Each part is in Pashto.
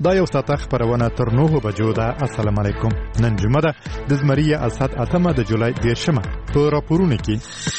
دا یو ساعته خبرونه تر 9 بجو ده. السلام علیکم. نن جمعه ده د زمریه اسات اتمه د جولای 10مه. په راپورونه کې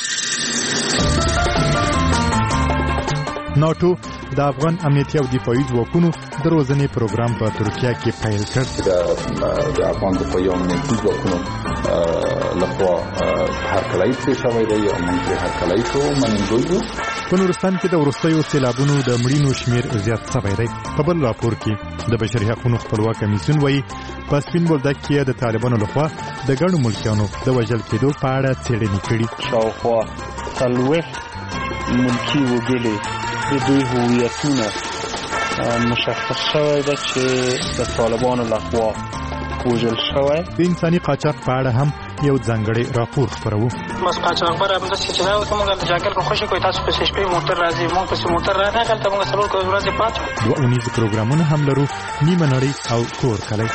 ناتو د افغان امنیتي او دفاعي ځواکونو د روزنې پروګرام په ترکیه کې پیل کړ. د افغان دفاعي او امنیتي ځواکونو لخوا هرکلی پرې شوی دی او موږ پرې هرکلی کوو منندوی یو. په نورستان کې د وروستیو سیلابونو د مړینو شمیر زیات شوی دی. په بل راپور کې د بشري حقوقو خپلواک کمیسیون وایي په سپین بولدک کې د طالبانو لخوا د ګڼو ملکیانو د وژل کېدو په اړه څېړنې کړي. شاوخوا 40 ملکي وګړي د دوی هویتونه مشخص شوی ده چې د طالبانو لخوا وژل شوی. د انساني قاچاق په اړه هم یو ځانګړی راپور خپروو. بس قاچاقبر همداسې چې دا ورته موږ د جاکل په خوشي کوي تاسو پسې شپې موټر راځي موږ پسې موټر راځي هلته موږ څلور ورځې پاتې 2 اونیز پروګرامونه هم لرو. نیمه نړۍ او کور کلی.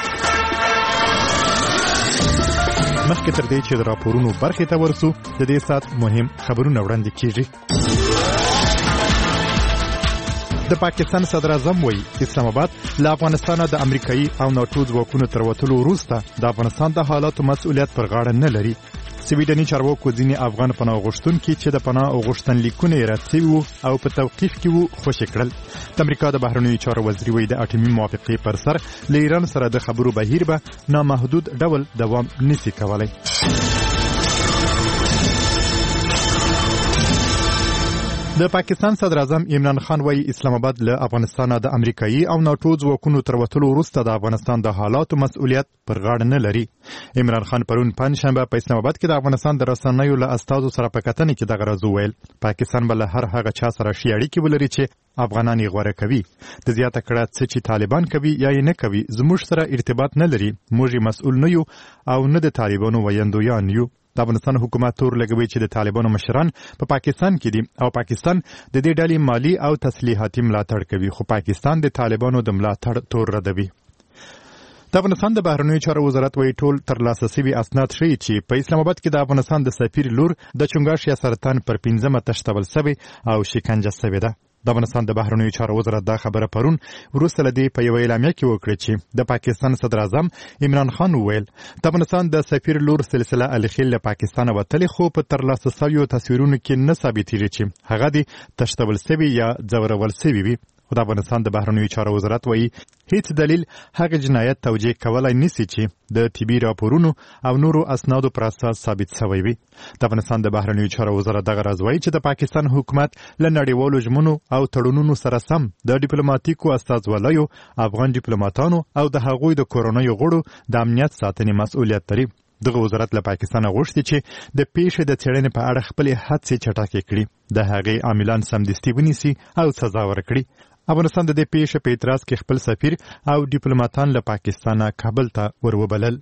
مخکې تر دې چې د راپورونو برخې ته ورسو د دې ساعت مهم خبرونه وړاندې کیږي. د پاکستان صدر اعظم وایي اسلام آباد له افغانستانه د امریکایي او ناتو ځواکونو تر وتلو وروسته د افغانستان د حالاتو مسؤلیت پر غاړه نه لري. سویډني چارواکو ځینې افغان پناه غوښتونکي چې د پناه غوښتنلیکونه یې رد شوي وو او په توقیف کې وو خوشي کړل. د امریکا د بهرنیو چارو وزیر وایي د اټومي موافقې پر سر له ایران سره د خبرو بهیر به نامحدود ډول دوام نشي کولی. د پاکستان صدر اعظم عمران خان وایي اسلام آباد له افغانستانه د امریکایي او ناتو ځواکونو تر وتلو وروسته د افغانستان د حالاتو مسؤلیت پر غاړه نه لري. عمران خان پرون پنجشنبه په اسلام آباد کې د افغانستان د رسنیو له استازو سره په کتنې کې دغه راز وویل. پاکستان به له هر هغه چا سره ښې اړیکې ولري چې افغانان یې غوره کوي. د زیاته کړه څه چې طالبان کوي یا یې نه کوي زموږ سره ارتباط نه لري. موږ مسؤل نه یو او نه د طالبانو ویندویان یو. د افغانستان حکومت تور لګوي چې د طالبانو مشران په پاکستان کې دي او پاکستان د دې ډلې مالی او تسلیحاتي ملاتړ کوي خو پاکستان د طالبانو د ملاتړ تور ردوي. د افغانستان د بهرنیو چارو وزارت وایي ټول ترلاسه شوي اسناد ښیي چې په اسلام آباد کې د افغانستان د سفیر لور د چنګاښ یا سرطان پر 15مه تشتول شوی او شکنجه شوې ده. د افغانستان د بهرنیو چارو وزارت دا خبره پرون وروسته له دې په یوه اعلامیه کې وکړه چې د پاکستان صدر اعظم عمران خان وویل د افغانستان د سفیر لور سلسله الخیل له پاکستانه وتلې خو په ترلاسه شویو تصویرونو کې نه ثابتېږي چې هغه د تشتول شوي یا ځورول شوي وي. خو د افغانستان د بهرنیو چارو وزارت وایي هیڅ دلیل هغه جنایت توجیه کولای نشي چې د طبي راپورونو او نورو اسنادو پر اساس ثابت شوی وي. د افغانستان د بهرنیو چارو وزارت دغه راز وایي چې د پاکستان حکومت له نړیوالو ژمنو او تړونونو سره سم د ډیپلوماټیکو استازولیو افغان ډیپلوماټانو او د هغوی د کورنیو غړو د امنیت ساتنې مسؤلیت لري. دغه وزارت له پاکستان غوښتي چې د پیښې د څېړنې په اړه خپل هڅې چټکې کړي. د هغې عاملان سمدستي ونیسي او سزا ورکړي. افغانستان د دې پیښې په اعتراض کې خپل سفیر او ډیپلوماټان له پاکستانه کابل ته وروبلل.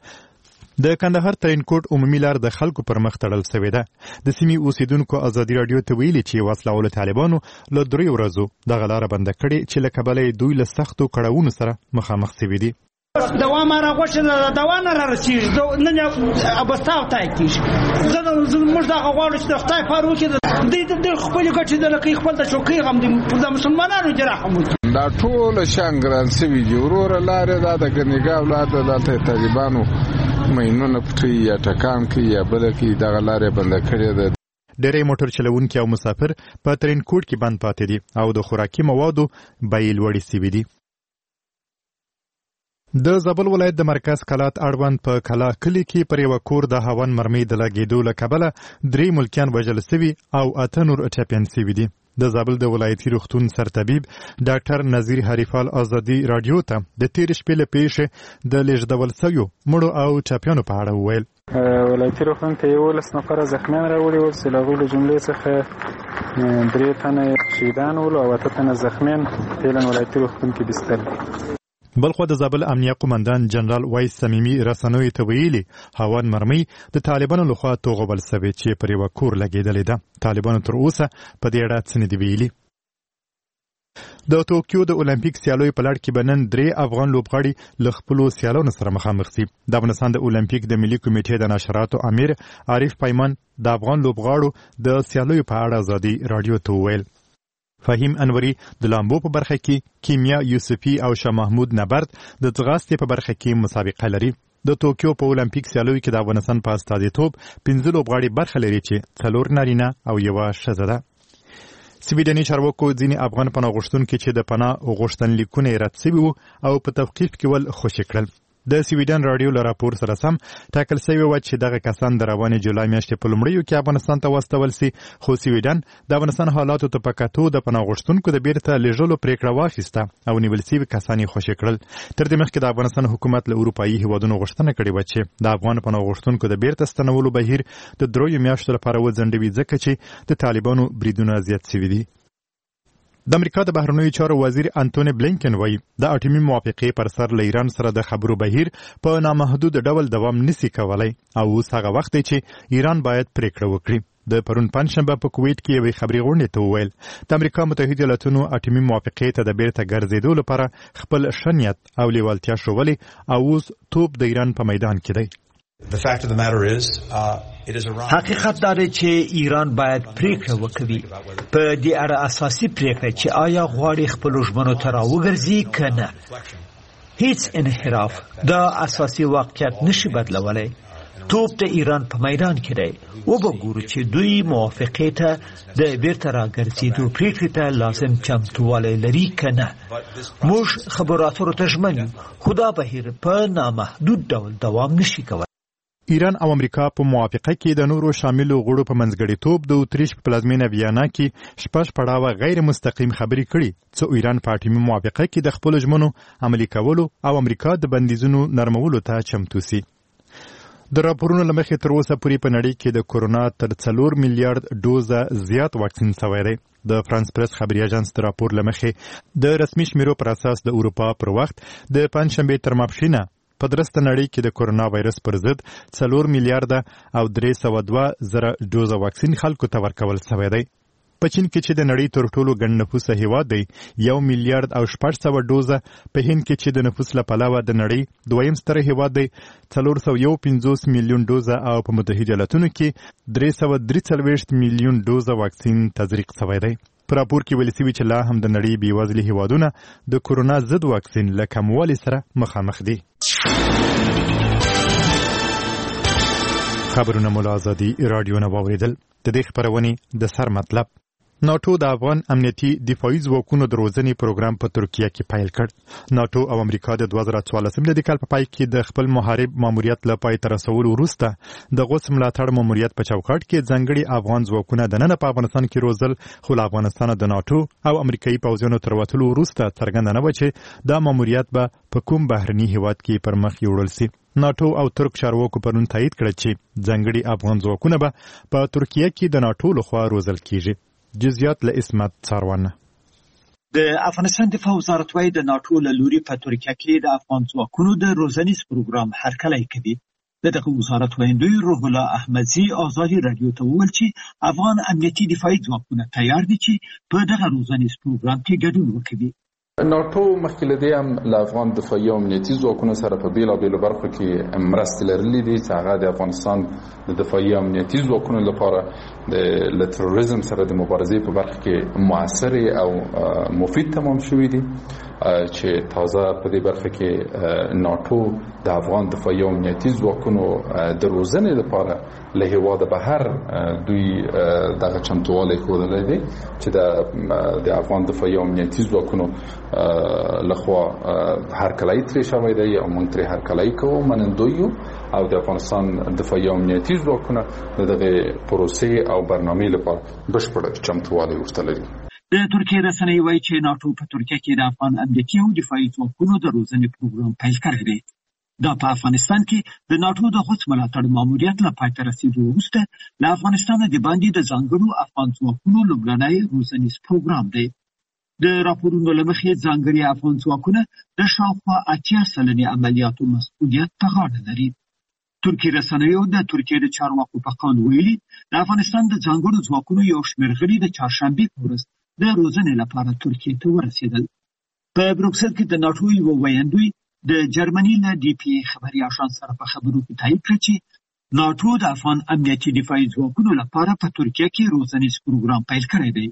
د کندهار ترینکوټ عمومي لار د خلکو پر مخ تړل شوې ده. د سیمې اوسیدونکو ازادي راډیو ته ویلي چې وسله طالبانو له 3 ورځو دغه لاره بنده کړې چې له کبله دوی له سختو کړاوونو سره مخامخ شوي دي. دوام را غوښتل دوام را رسیږي نن ابستاو تای کیږي موږ دا غواړو چې د خدای پاره وکړي د خپل ګټې د لکه خپل د چوکۍ غم د مسلمانانو جراحم دا ټول شانګران سوي دي ورور لارې دا د ګنیګا اولاد د طالبانو مینونه پټي یا ټکان کوي یا بل کې دغه لارې بند کړې ده. ډېری موټر چلوونکي او مسافر په ترینکوټ کې بند پاتې دي او د خوراکي موادو بیې لوړې شوي دي. د زابل ولایت د مرکز کلات اړوند په کلا کلی کې پر یو کور د هاون مرمۍ د لګېدو له کبله 3 ملکیان وژل شوي او 8 نور ټپیان شوي دي. د زابل د ولایتي روغتون سرطبیب ډاکټر نذیر حریفال ازادي رادیو ته د تیر شپې له پیښې د لېږدول شویو مړو او ټپیانو په اړه وویل. ولایتي روغتون ته 11 نفره زخمیان راوړي ول چې له هغوی له جملې څخه 3 تنه شهیدان ول او 8 تنه زخمیان فعلا ولایتي روغتون کې بستر دي. بلخو د زابل امنیه قومندان جنرال وایس صمیمي رسنوي ته ویلي هاون مرمۍ د طالبانو لخوا توغول شوې چې پر یو کور لګېدلې ده. طالبانو تر اوسه په دې اړه څه نه دي ویلي. د توکیو د اولمپیک سیالیو په لړ کې به نن 3 افغان لوبغاړي له خپلو سیالانو سره مخامخ شي. د افغانستان د اولمپیک د ملي کمیټې د نشراتو امیر عارف پیمان د افغان لوبغاړو د سیالیو په اړه ازادي رادیو ته وویل. فهیم انوري د لامبو په برخه کې، کیمیا یوسفي او شاه محمود نبرد د ځغاستې په برخه کې مسابقه لري. د توکیو په اولمپیک سیالیو کې د افغانستان په استازیتوب 15 لوبغاړي برخه لري چې 4 نارینه او 1 ښځه ده. سویډني چارواکو ځینې افغان پناه غوښتونکي چې د پناه غوښتنلیکونه یې رد سوي وو او په توقیف کې ول خوشي کړل. د سویډن راډیو له راپور سره سم ټاکل شوی و چې دغه کسان د روانې جولای میاشتې په لومړیو کې افغانستان ته واستول سي، خو سویډن د افغانستان حالاتو ته په کتو د پناه غوښتونکو د بیرته لیږلو پریکړه واخیسته او نیول شوي کسان یې خوشي کړل. تر دې مخکې د افغانستان حکومت له اروپایي هیوادونو غوښتنه کړې وه چې د افغان پناه غوښتونکو د بیرته ستنولو بهیر د 3 میاشتو لپاره وځنډوي، ځکه چې د طالبانو بریدونه زیات شوي دي. د امریکا د بهرنیو چارو وزیر انټونی بلینکن وایي د اټومي موافقې پر سر له ایران سره د خبرو بهیر په نامحدود ډول دوام نشي کولای او اوس هغه وخت دی چې ایران باید پریکړه وکړي. د پرون پنځشنبه په کویت کې یوې خبري غونډې ته وویل د امریکا متحده ایالاتونو اټومي موافقې ته د بیرته ګرځېدو لپاره خپل شنیت او لیوالتیا ښوولې او اوس توپ د ایران په میدان کې دی. حقیقت دا دی چې ایران باید پریکړه وکړي په دې اړه اساسي پریکړه چې آیا غواړي خپل ژمنو ته راوګرځي که نه. هیڅ انحراف دا اساسي واقعیت نشي بدلولی. توپ د ایران په میدان کې دی. وګورو چې دوی موافقې ته د بیرته راګرځېدو پریکړې ته لازم چمتووالی لري که نه. موږ خبرو اترو ته ژمن یو، خو دا بهیر په نامحدود ډول دوام نشي کولی. ایران او امریکا په موافقه کې د نورو شاملو غړو په منځګړیتوب د اتریش په پلازمینه ویانا کې شپږ پړاوه غیر مستقیم خبرې کړي، څو ایران په اټومي موافقه کې د خپلو ژمنو عملي کولو او امریکا د بندیزونو نرمولو ته چمتو سي. د راپورونو له مخې تر اوسه پورې په نړۍ کې د کورونا تر 4 میلیارډ ډوزه زیات واکسین شوی دی. د فرانس پریس خبري اژانس د راپور له مخې د رسمي شمیرو پر اساس د اروپا پر وخت د پنځشنبې تر ماپښینه په درسته نړۍ کې د کورونا وایرس پر ضد 4 میلیارډ او 302 زره ډوزه واکسین خلکو ته ورکول شوی دی. په چین کې چې د نړۍ تر ټولو ګڼ نفوسه هیواد دی 1 میلیارډ او 600 ډوزه، په هند کې چې د نفوس له پلوه د نړۍ دویم ستر هیواد دی 451 میلیون ډوزه او په متحده ایالاتونو کې 343 میلیون ډوزه واکسین تزریق شوی دی. په راپور کې ویل شوي چې لا هم د نړۍ بېوزلي هیوادونه د کورونا ضد واکسین له کموالي سره مخامخ دي. خبرونه مو له ازادي راډیو نه واورېدل. د دې خپرونې د سر مطلب: ناټو د افغان امنیتي دفاعي ځواکونو د روزنې پروګرام په ترکیه کې پیل کړ. ناټو او امریکا د 2014 د کال په پای کې د خپل محارب ماموریت له پای ته رسولو وروسته د غوڅ ملاتړ ماموریت په چوکاټ کې ځانګړي افغان ځواکونه دننه په افغانستان کې روزل، خو له افغانستانه د ناټو او امریکایي پوځیانو تر وتلو وروسته څرګنده نه وه چې دا ماموریت به په کوم بهرني هیواد کې پر مخ یوړل سي. ناټو او ترک چارواکو پرون تایید کړ چې ځانګړي افغان ځواکونه به په ترکیه کې د ناټو لخوا روزل کیږي. جزئیات له اسمت څاروانه. د افغانستان دفاع وزارت وايي د ناټو له لوري په ترکیه کې د افغان ځواکونو د روزنیز پروګرام هرکلی کوي. دغه وزارت ویاندوی روح الله احمدزي ازادي رادیو ته وویل چې افغان امنیتي دفاعي ځواکونه تیار دي چې په دغه روزنیز پروګرام کې ګډون وکړي. ناټو مخکې له دې هم له افغان دفاعي او امنیتي ځواکونو سره په بیلابیلو برخو کې مرستې لرلې دي چې هغه د افغانستان د دفاعي او امنیتي ځواکونو لپاره د تروریزم سره د مبارزې په برخه کې مؤثر او مفید تمام شوي دي، چې تازه په دې برخه کې ناټو د افغان دفاعي او امنیتي ځواکونو د روزنې لپاره له هیواده بهر دوی دغه چمتووالی ښودلی دی چې د افغان دفاعي او امنیتي ځواکونو لخوا هرکلی ترې شوی دی او موږ ترې هرکلی کوو، منندوی یو او د افغانستان دفاعي او امنیتي ځواکونه د دغې پروسې او برنامې لپاره بشپړ چمتووالی ورته لري. د ترکیه رسنۍ وایي چې ناټو په ترکیه کې د افغان امنیتي او دفاعي ځواکونو د روزنې پروګرام پیل کړی دی. دا په افغانستان کې د ناټو د غوڅ ملاتړ ماموریت له پای ته رسېدو وروسته له افغانستانه د باندې د ځانګړو افغان ځواکونو لومړنی روزنیز پروګرام دی. د راپورونو له مخې ځانګړي افغان ځواکونه د شاوخوا 80 سلنې عملیاتو مسؤلیت په غاړه لري. ترکیه رسنیو د ترکیه د چارواکو په قول ویلي د افغانستان د ځانګړو ځواکونو یو شمېر غړي د چهارشنبې په ورځ د روزنې لپاره ترکیه ته ورسېدل. په بروکسل کې د ناټو یو ویاندوی د جرمني له ډي پی خبري اژانس سره په خبرو کې تایید کړ چې ناټو د افغان امنیتي دفاعي ځواکونو لپاره په ترکیه کې روزنیز پروګرام پیل کړی دی.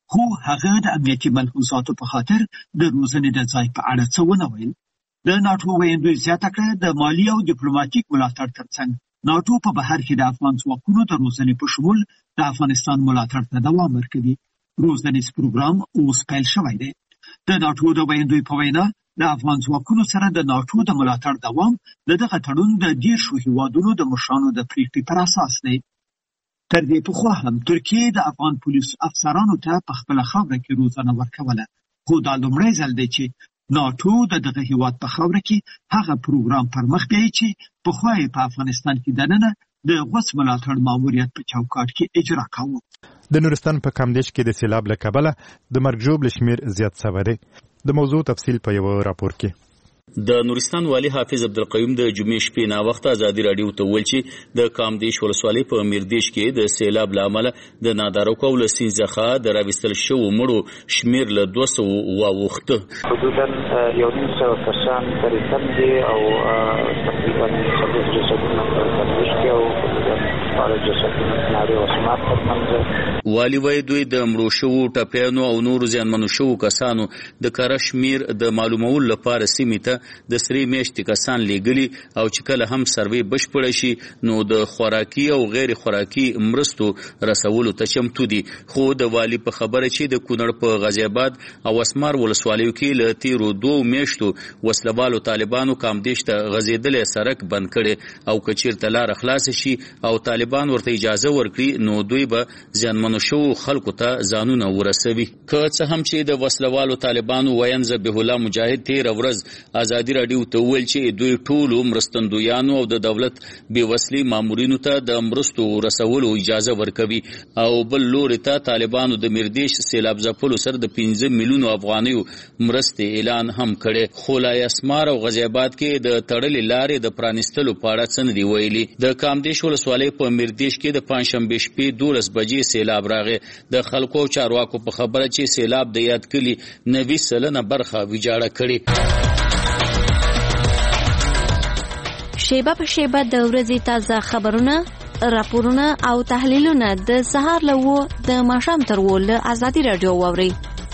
خو هغه د امنیتي ملحوظاتو په خاطر د روزنې د ځای په اړه څه ونه ویل. د ناټو ویاندوی زیاته کړه د مالي او ډیپلوماټیک ملاتړ ترڅنګ ناټو په بهر کې د افغان ځواکونو د روزنې په شمول د افغانستان ملاتړ ته دوام ورکوي. روزنیز پروګرام اوس پیل شوی دی. د ناټو د ویاندوی په وینا د افغان ځواکونو سره د ناټو د ملاتړ دوام د دغه تړون د 10 هیوادونو د مشرانو د پریکړې پر اساس دی. تر دې پخوا هم ترکیه د افغان پولیس افسرانو ته په خپله خاوره کې روزنه ورکوله، خو دا لومړی ځل دی چې ناټو د دغه هیواد په خاوره کې هغه پروګرام پرمخ بیایي چې پخوا یې په افغانستان کې دننه د غوڅ ملاتړ ماموریت په چوکاټ کې اجرا کاوه. د نورستان په کامدیش کې د سیلاب له کبله د مرګ ژوبل شمیر زیات شوی دی. د موضوع تفصیل په یو راپور کې. د نورستان والی حافظ عبدالقیوم د جمعې شپې ناوخته ازادي راډیو ته ویل چې د کامدیش ولسوالۍ په میردیش کې د سیلاب له امله د نادارو له سیند څخه د راویستل شوو مړو شمیر له 200 واوښته. حدودا 1,900 کسان تقریبا دي او تقریبا 40 جسدونه په کامدیش کې او والی وایي دوی د مړو شوو ټپیانو او نورو زیانمنو شوو کسانو د کره شمیر د معلومولو لپاره سیمې ته د سرې میاشتې کسان لیږلي او چې کله هم سروې بشپړه شي نو د خوراکي او غیر خوراکي مرستو رسولو ته چمتو دي. خو د والی په خبره چې د کونړ په غازی آباد او اسمار ولسوالیو کې له تیرو 2 میاشتو وسلوالو طالبانو کامدیش ته غځېدلی سړک بند کړي او که چیرته لاره خلاصه شي او طالبان ورته اجازه ورکړي نو دوی به زیانمنو شوو خلکو ته ځانونه ورسوي. که څه هم چې د وسلوالو طالبانو ویاند ذبیح الله مجاهد تېره ورځ ازادي راډیو ته وویل چې دوی ټولو مرستندویانو او د دولت بېوسلې مامورینو ته د مرستو رسولو اجازه ورکوي او بل لوري ته طالبانو د میردیش سیلاب ځپلو سره د 15 میلیونو افغانیو مرستې اعلان هم کړی. خو لا اسمار او غازی آباد کې د تړلې لارې د پرانیستلو په اړه څه نه دي ویلي. د کامدیش ولسوالۍ په میردیش کې د پنجشنبې شپې 12 بجې سیلاب راغی. د خلکو او چارواکو په خبره چې سیلاب د یاد کلي 90% برخه ویجاړه کړې. شیبه په شیبه د ورځې تازه خبرونه، راپورونه او تحلیلونه د سهار له 9 د ماښام تر 10 له ازادي راډیو واورئ.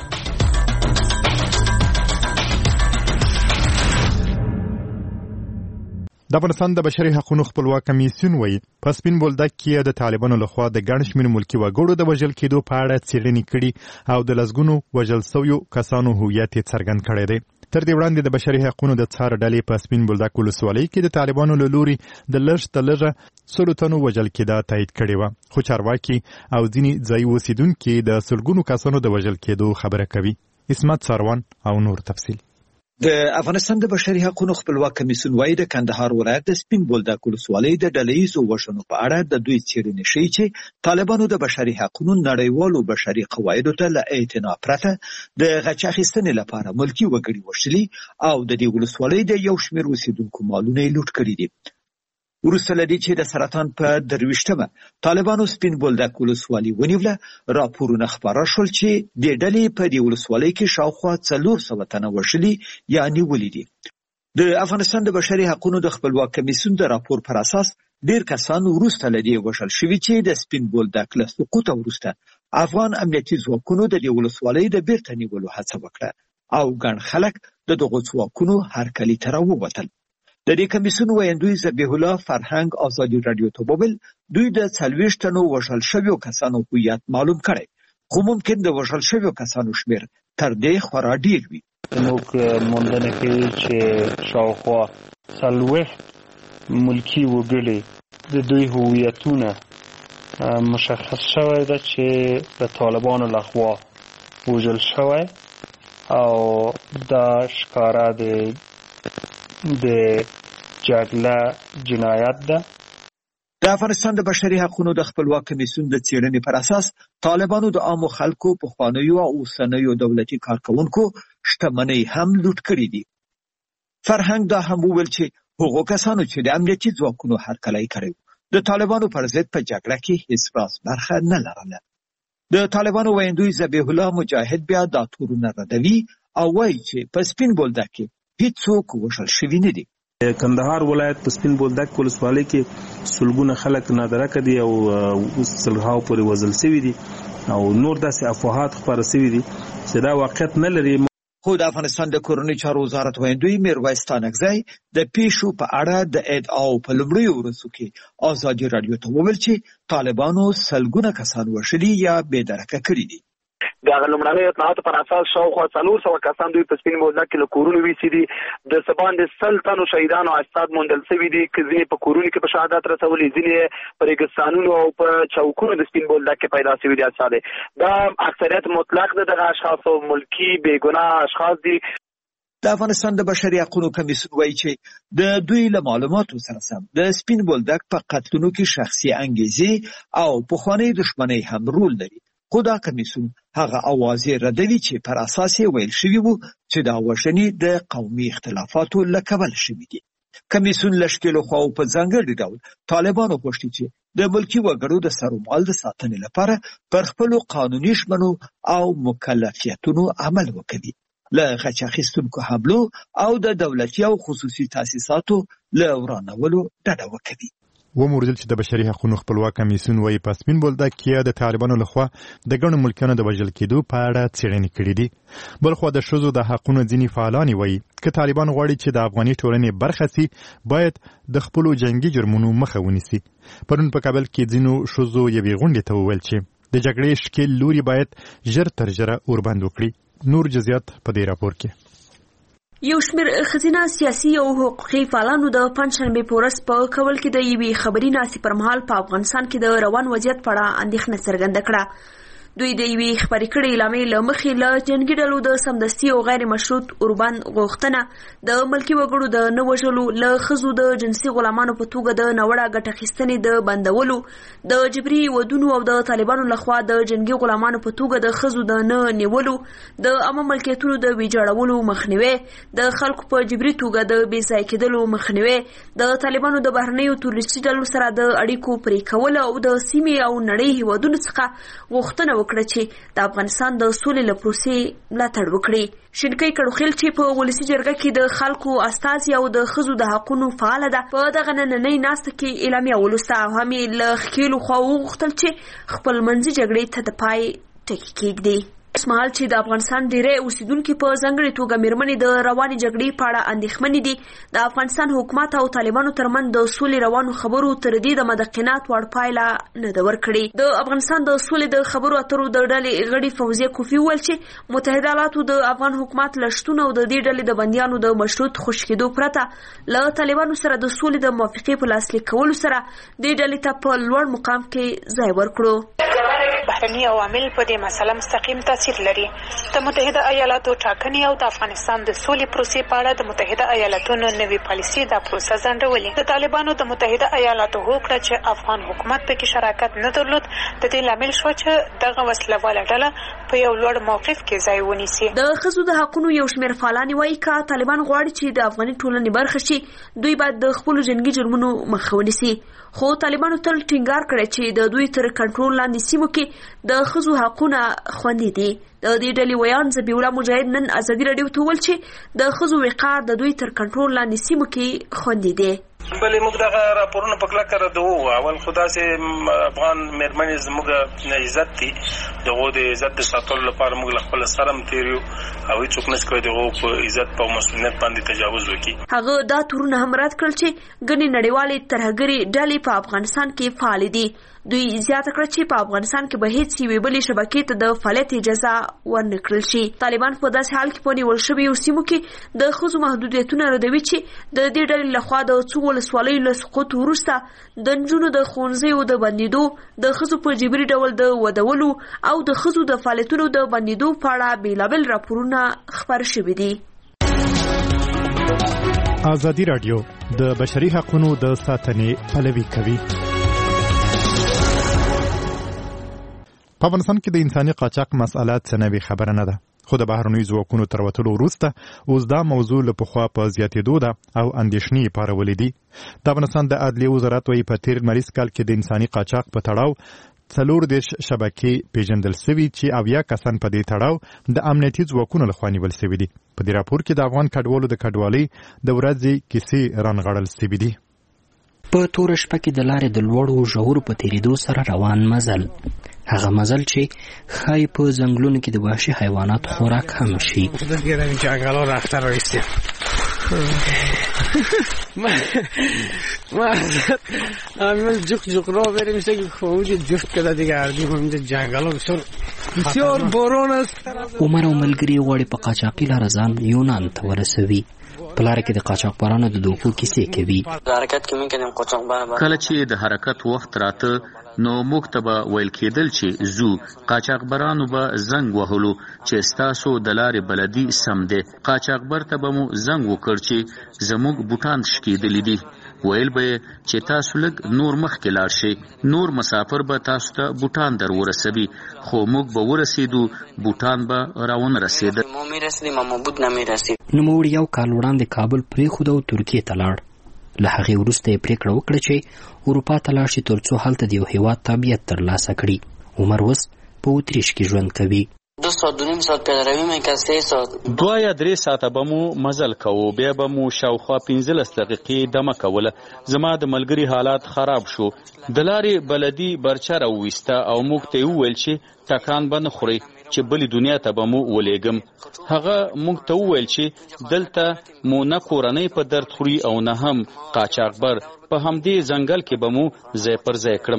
د افغانستان د بشري حقوقو خپلواک کمیسیون وایي په سپین بولدک کې د طالبانو لخوا د ګڼ شمېر ملکي وګړو د وژل کېدو په اړه څېړنې کړي او د لسګونو وژل سویو کسانو هویت یې څرګند کړی دی. تر دې وړاندې د بشري حقوقو د څار ډلې په سپین بولدک ولسوالۍ کې د طالبانو له لوري د لږ تر لږه 100 تنو وژل کېدا تایید کړې وه، خو چارواکي او ځینې ځایي اوسېدونکي د سلګونو کسانو د وژل کېدو خبره کوي. اسمت ساروان او نور تفصیل. د افغانستان د بشري حقوقو خپلواک کمیسیون وايي د کندهار ولایت د سپین بولدک ولسوالۍ د ډلهییزو وژنو په اړه د دوی څېړنې ښیي چې طالبانو د بشري حقوقو نړیوالو بشري قواعدو ته له اعتنا پرته د غچ اخیستنې لپاره ملکي وګړي وژلي او د دې ولسوالۍ د یو شمېر اوسېدونکو مالونه یې لوټ کړي دي. وروسته له دې چې د سرطان په 23مه طالبانو سپین بولدک ولسوالۍ ونیوله، راپورونه خپاره شول چې د ډلې په دې ولسوالۍ کې شاوخوا 400 تنه وژلي یا نیولي دي. د افغانستان د بشري حقوقو د خپلواک کمیسیون د راپور پر اساس ډېر کسان وروسته له دې وژل شوي چې د سپین بولدک له سقوطه وروسته افغان امنیتي ځواکونو د دې ولسوالۍ د بیرته نیولو هڅه وکړه او ګڼ خلک د دغو ځواکونو هرکلي ته راووتل. د دې کمیسیون ویاندوی ذبیح الله فرهنګ ازادي راډیو ته وویل دوی د 40 تنو وژل شویو کسانو هویت معلوم کړی، خو ممکن د وژل شویو کسانو شمیر تر دې خورا ډیر وي. موږ موندنه کوي چې شاوخوا 40 ملکي وګړي د دوی هویتونه مشخص شوی ده چې د طالبانو لخوا وژل شوی او دا ښکاره د جګړه جنایت ده. د افغانستان د بشري حقوقو د خپلواک کمیسیون د څېړنې پر اساس طالبانو د عامو خلکو پخوانیو او اوسنیو دولتي کارکوونکو شتمنۍ هم لوټ کړي دي. فرهنګ دا هم وویل چې هغو کسانو چې د امنیتي ځواکونو هرکلی کړی د طالبانو پر ضد په جګړه کې هیڅ راز برخه نه لرله. د طالبانو ویاندوی ذبیح الله مجاهد بیا دا تورونه ردوي او وایي چې په سپین بولدک کې هیڅوک وژل شوي نه دي. کندهار ولایت په سپین بولدک ولسوالۍ کې سلګونه خلک نادرکه دي او سلګهاو پورې وزل شوي دي او نور داسې افواهات خپاره شوي دي چې دا واقعیت نه لري. خو د افغانستان د کورنۍ چارو وزارت ویاندوی میرویس تانکزی د پیښو په اړه د ادعاو په لومړیو ورځو کې ازادي راډیو ته وویل چې طالبانو سلګونه کسان وژلي یا بېدرکه کړي دي. د غلمړنۍ اطلاعاتو پر اساس شاوخوا 400 کسان دوی په سپین بولدک کې له کورونو ویسي دي. د سبان د 100 تنو شهیدانو اجساد موندل شوي دي، ځینې په کورونو کې په شهادت رسولي، ځینې په ریګستانونو او په چوکونو د سپین بولدک کې پیدا شوي دي اجساد. دا اکثریت مطلق دغه اشخاص ملکی بېګناه اشخاص دي. د افغانستان د بشري حقوقو کمیسیون وایي چې د دوی له معلوماتو سره سم د سپین بولدک په قتلونو کې شخصي انګیزې او پخوانۍ دښمنۍ هم رول لري. خو دا کمیسیون هغه اوازې ردوي چې پر اساس یې ویل شوي وو چې دا وژنې د قومي اختلافاتو له کبله شوي دي. کمیسیون له ښکېلو خواوو په ځانګړي ډول طالبانو غوښتي چې د ملکي وګړو د سرومال د ساتنې لپاره پر خپلو قانوني ژمنو او مکلفیتونو عمل وکړي، له غچ اخیستونکو حملو او د دولتي او خصوصي تاسیساتو له ورانولو ډډه وکړي. وموردل چې د بشري حقوقو خپلواک کمیسیون وایي په سپین بولدک کې د طالبانو لخوا د ګڼو ملکیانو د وژل کېدو په اړه څېړنې کړې دي. بلخوا د ښځو د حقونو ځینې فعالان وایي که طالبان غواړي چې د افغاني ټولنې برخه سي باید د خپلو جنگي جرمونو مخه ونیسي. پرون په کابل کې ځینو ښځو یوې غونډې ته وویل چې د جګړې ښکېل لوري باید ژر تر ژره اوربند وکړي. نور جزئیات په دې راپور کې. یو شمېر ښځینه سیاسي او حقوقي فعالانو د پنجشنبې په ورځ په کابل کې د یوې خبري ناستې پر مهال په افغانستان کې د روان وضعیت په اړه اندېښنه څرګنده کړه. دوی د یوې خپرې کړې اعلامیې له مخې له جنګي ډلو د سمدستي او غیر مشروط اوربند غوښتنه د ملکي وګړو د نه وژلو، له ښځو د جنسي غلامانو په توګه د ناوړه ګټه اخیستنې د بندولو، د جبري ودونو او د طالبانو لخوا د جنګي غلامانو په توګه د ښځو د نه نیولو، د عامه ملکیتونو د ویجاړولو مخنیوی، د خلکو په جبري توګه د بې ځای کېدلو مخنیوی، د طالبانو د بهرنیو تروریستي ډلو سره د اړیکو پرې کول او د سیمې او نړۍ هیوادونو څخه غوښتنه وکړه چې د افغانستان د سولې له پروسې ملاتړ وکړي. شینکۍ کړوخیل چې په ولسي جرګه کې د خلکو استازي او د ښځو د حقونو فعاله ده په دغه نننۍ ناسته کې اعلامیه ولوسته او هم یې له ښکېلو خواوو وغوښتل چې خپلمنځي جګړې ته د پای ټکی کېږدي. اسمحال چې د افغانستان ډیری اوسیدونکي په ځانګړې توګه میرمنې د روانې جګړې په اړه اندېښمنې دي. د افغانستان حکومت او طالبانو ترمنځ د سولې روانو خبرو تر دې د مدقینات وړ پایله نه ده ورکړې. د افغانستان د سولې د خبرو اترو د ډلې غړي فوزیه کوفی وویل چې متحده ایالاتو د افغان حکومت له شتون او د دې ډلې د بندیانو د مشروط خوشي کېدو پرته له طالبانو سره د سولې د موافقې په لاسلیک کولو سره دې ډلې ته په لوړ مقام کې ځای ورکړو. بهرني عوامل په دې مسله مستقیم تاثیر لري. د متحده ایالاتو ټاکنې او د افغانستان د سولې پروسې په اړه د متحده ایالاتونو نوې پالیسي دا پروسه ځنډولې. د طالبانو د متحده ایالاتو هوکړه چې افغان حکومت پکې شراکت نه درلود د دې لامل شو چې دغه وسلواله ډله په یو لوړ موقف کې ځای ونیسي. د ښځو د حقونو یو شمېر فعالان وایي که طالبان غواړي چې د افغاني ټولنې برخه شي دوی باید د خپلو جنګي جرمونو مخه ونیسي. خو طالبانو تل ټینګار کړی چې د دوی تر کنټرول لاندې سیمو کې د ښځو حقونه خوندي دي. د دې ډلې ویان ذبیح الله مجاهد نن ازادي راډیو ته وویل چې د ښځو وقار د دوی تر کنټرول لاندې سیمو کې خوندي دی. بلې موږ دغه راپورونه په کلکه ردوو. اول خو داسې افغان مېرمنې زموږ عزت دي، دغو د عزت د ساتلو لپاره موږ له خپل سره هم تېر یو او هېڅوک نشي کولی دغو په عزت په مسؤلیت باندې تجاوز وکړي. هغه دا تورونه هم رد کړل چې ګڼې نړیوالې ترهګرې ډلې په افغانستان کې فعالې دي. دوی زیاته کړه چې په افغانستان کې به هیڅ یوې بلې شبکې ته د فعالیت اجازه ورنه کړل شي. طالبان په داسې حال کې په نیول شویو سیمو کې د ښځو محدودیتونه ردوي چې د دې ډلې لخوا د څو ولسوالیو له سقوط وروسته د نجونو د ښوونځیو د بندېدو، د ښځو په جبري ډول د ودولو او د ښځو د فعالیتونو د بندېدو په اړه بېلابېل راپورونه خپاره شوي دي. ازادي راډیو د بشري حقوقو د ساتنې پلوي کوي. په افغانستان کې د انساني قاچاق مسأله څه نوې خبره نه ده، خو د بهرنیو ځواکونو تر وتلو وروسته اوس دا موضوع له پخوا په زیاتېدو ده او اندېښنې یې پارولې دي. د افغانستان د عدلیې وزارت وایي په تېر لمریز کال کې د انساني قاچاق په تړاو 40 شبکې پیژندل شوي چې 80 کسان په دې تړاو د امنیتي ځواکونو لخوا نیول شوي دي. په دې راپور کې د افغان کډوالو د کډوالۍ د ورځې کیسې رانغاړل شوي دي. په تور شپه کې د لارې د لوړو ژورو په تیریدو سره روان مزل، هغه مزل چې ښایي په ځنګلونو کې د وحشي حیوانات خوراک هم شي. ما عامل جوق را بریم که خواهوجی جفت کده دیگه اردیم همینجا جنگل ها بسیار باران است. عمر او ملګري غواړي په قاچاقي لاره ځان یونان ته ورسوي. په لاره کې د قاچاقبرانو د دوکو کیسې کوي. کله چې د حرکت وخت راته نو موږ ته به ویل کېدل چې زو قاچاقبرانو به زنګ وهلو چې ستاسو د لارې بلدي سم دی. قاچاقبر ته به مو زنګ وکړ چې زموږ بوټان شکېدلي دي. ویل به چې تاسو لږ نور مخکې لاړ شئ، نور مسافر به تاسو ته بوټان در ورسوي. خو موږ به ورسېدو، بوټان به راونه رسېدل. نوموړي یو کال وړاندې کابل پرېښود او ترکیې ته لاړ. له هغې وروسته یې پرېکړه وکړه چې اروپا ته لاړ شي تر څو هلته د یو هېواد تابعیت ترلاسه کړي. عمر اوس په اتریش کې ژوند کوي. 2 یا 3 ساعته به مو مزل کوو، بیا به مو شاوخوا 15 دقیقې دمه کوله. زما د ملګري حالات خراب شو. د لارې بلدي برچه راوویسته او موږ ته یې وویل چې ټکان به نه خورئ چې بلې دنیا ته به مو ولېږم. هغه موږ ته وویل چې دلته مو نه کورنۍ په درد خوري او نه هم قاچاقبر. په همدې ځنګل کې به مو ځای پر ځای کړم.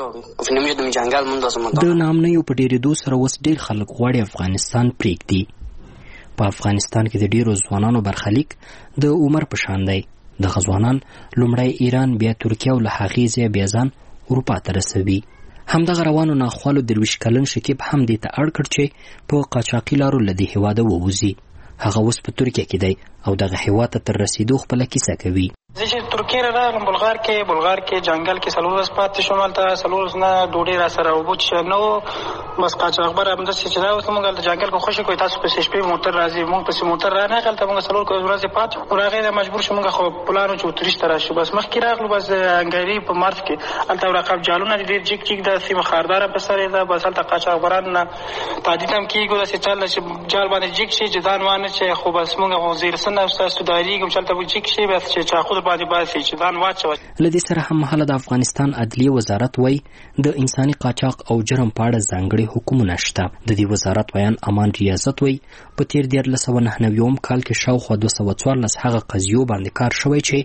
د ناامنیو په ډېرېدو سره اوس ډېر خلک غواړي افغانستان پرېږدي. په افغانستان کې د ډېرو ځوانانو برخلیک د عمر په شان دی. دغه ځوانان لومړی ایران، بیا ترکیه او له هغې ځایه بیا ځان اروپا ته رسوي. همدغه روانو ناخوالو 23 کلن شکیب هم دې ته اړ کړ چې په قاچاقي لارو له دې هېواده ووځي. هغه اوس په ترکیه کې دی او دغه هېواد ته تر رسېدو خپله کیسه کوي. زه چې ترکیې راغلم بلغار کې جنګل کې 4 ورځې پاتې شوم. هلته 4 ورځې نه ډوډۍ راسره اوبه څښل نه وو. بس قاچاقبر همداسې چې دا اوس موږ هلته جنګل کې خوشې کوئ، تاسو پسې شپې موټر راځي. موږ پسې موټر رانغی. هلته موږ 4 ورځې پاتې شو. هغې نه مجبور شو موږ خو پلانو چې اتریش ته راشو. بس مخکې راغلو، بس انګري په مرز کې هلته رقب جالونه ډېر جګ جګ ده، سیمه خارداره په سر یې ده. بس هلته قاچاقبران نه تهدید هم کېږو داسې چل چې جال باندې جګ شي چې ځان وانه چې خو بس موږ خو زیرسن ستاسو ډارېږم چې هلته به جګ شي بس چې چاقو در باندې باسي چې له دې سره هم مهاله د افغانستان عدلیه وزارت وایي د انساني قاچاق او جرم په اړه ځانګړي حکمونه شته. د دې وزارت ویان امان ریاضت وایي په تېر 1999 کال کې شاوخوا 214 هغه قضیو باندې کار شوی چې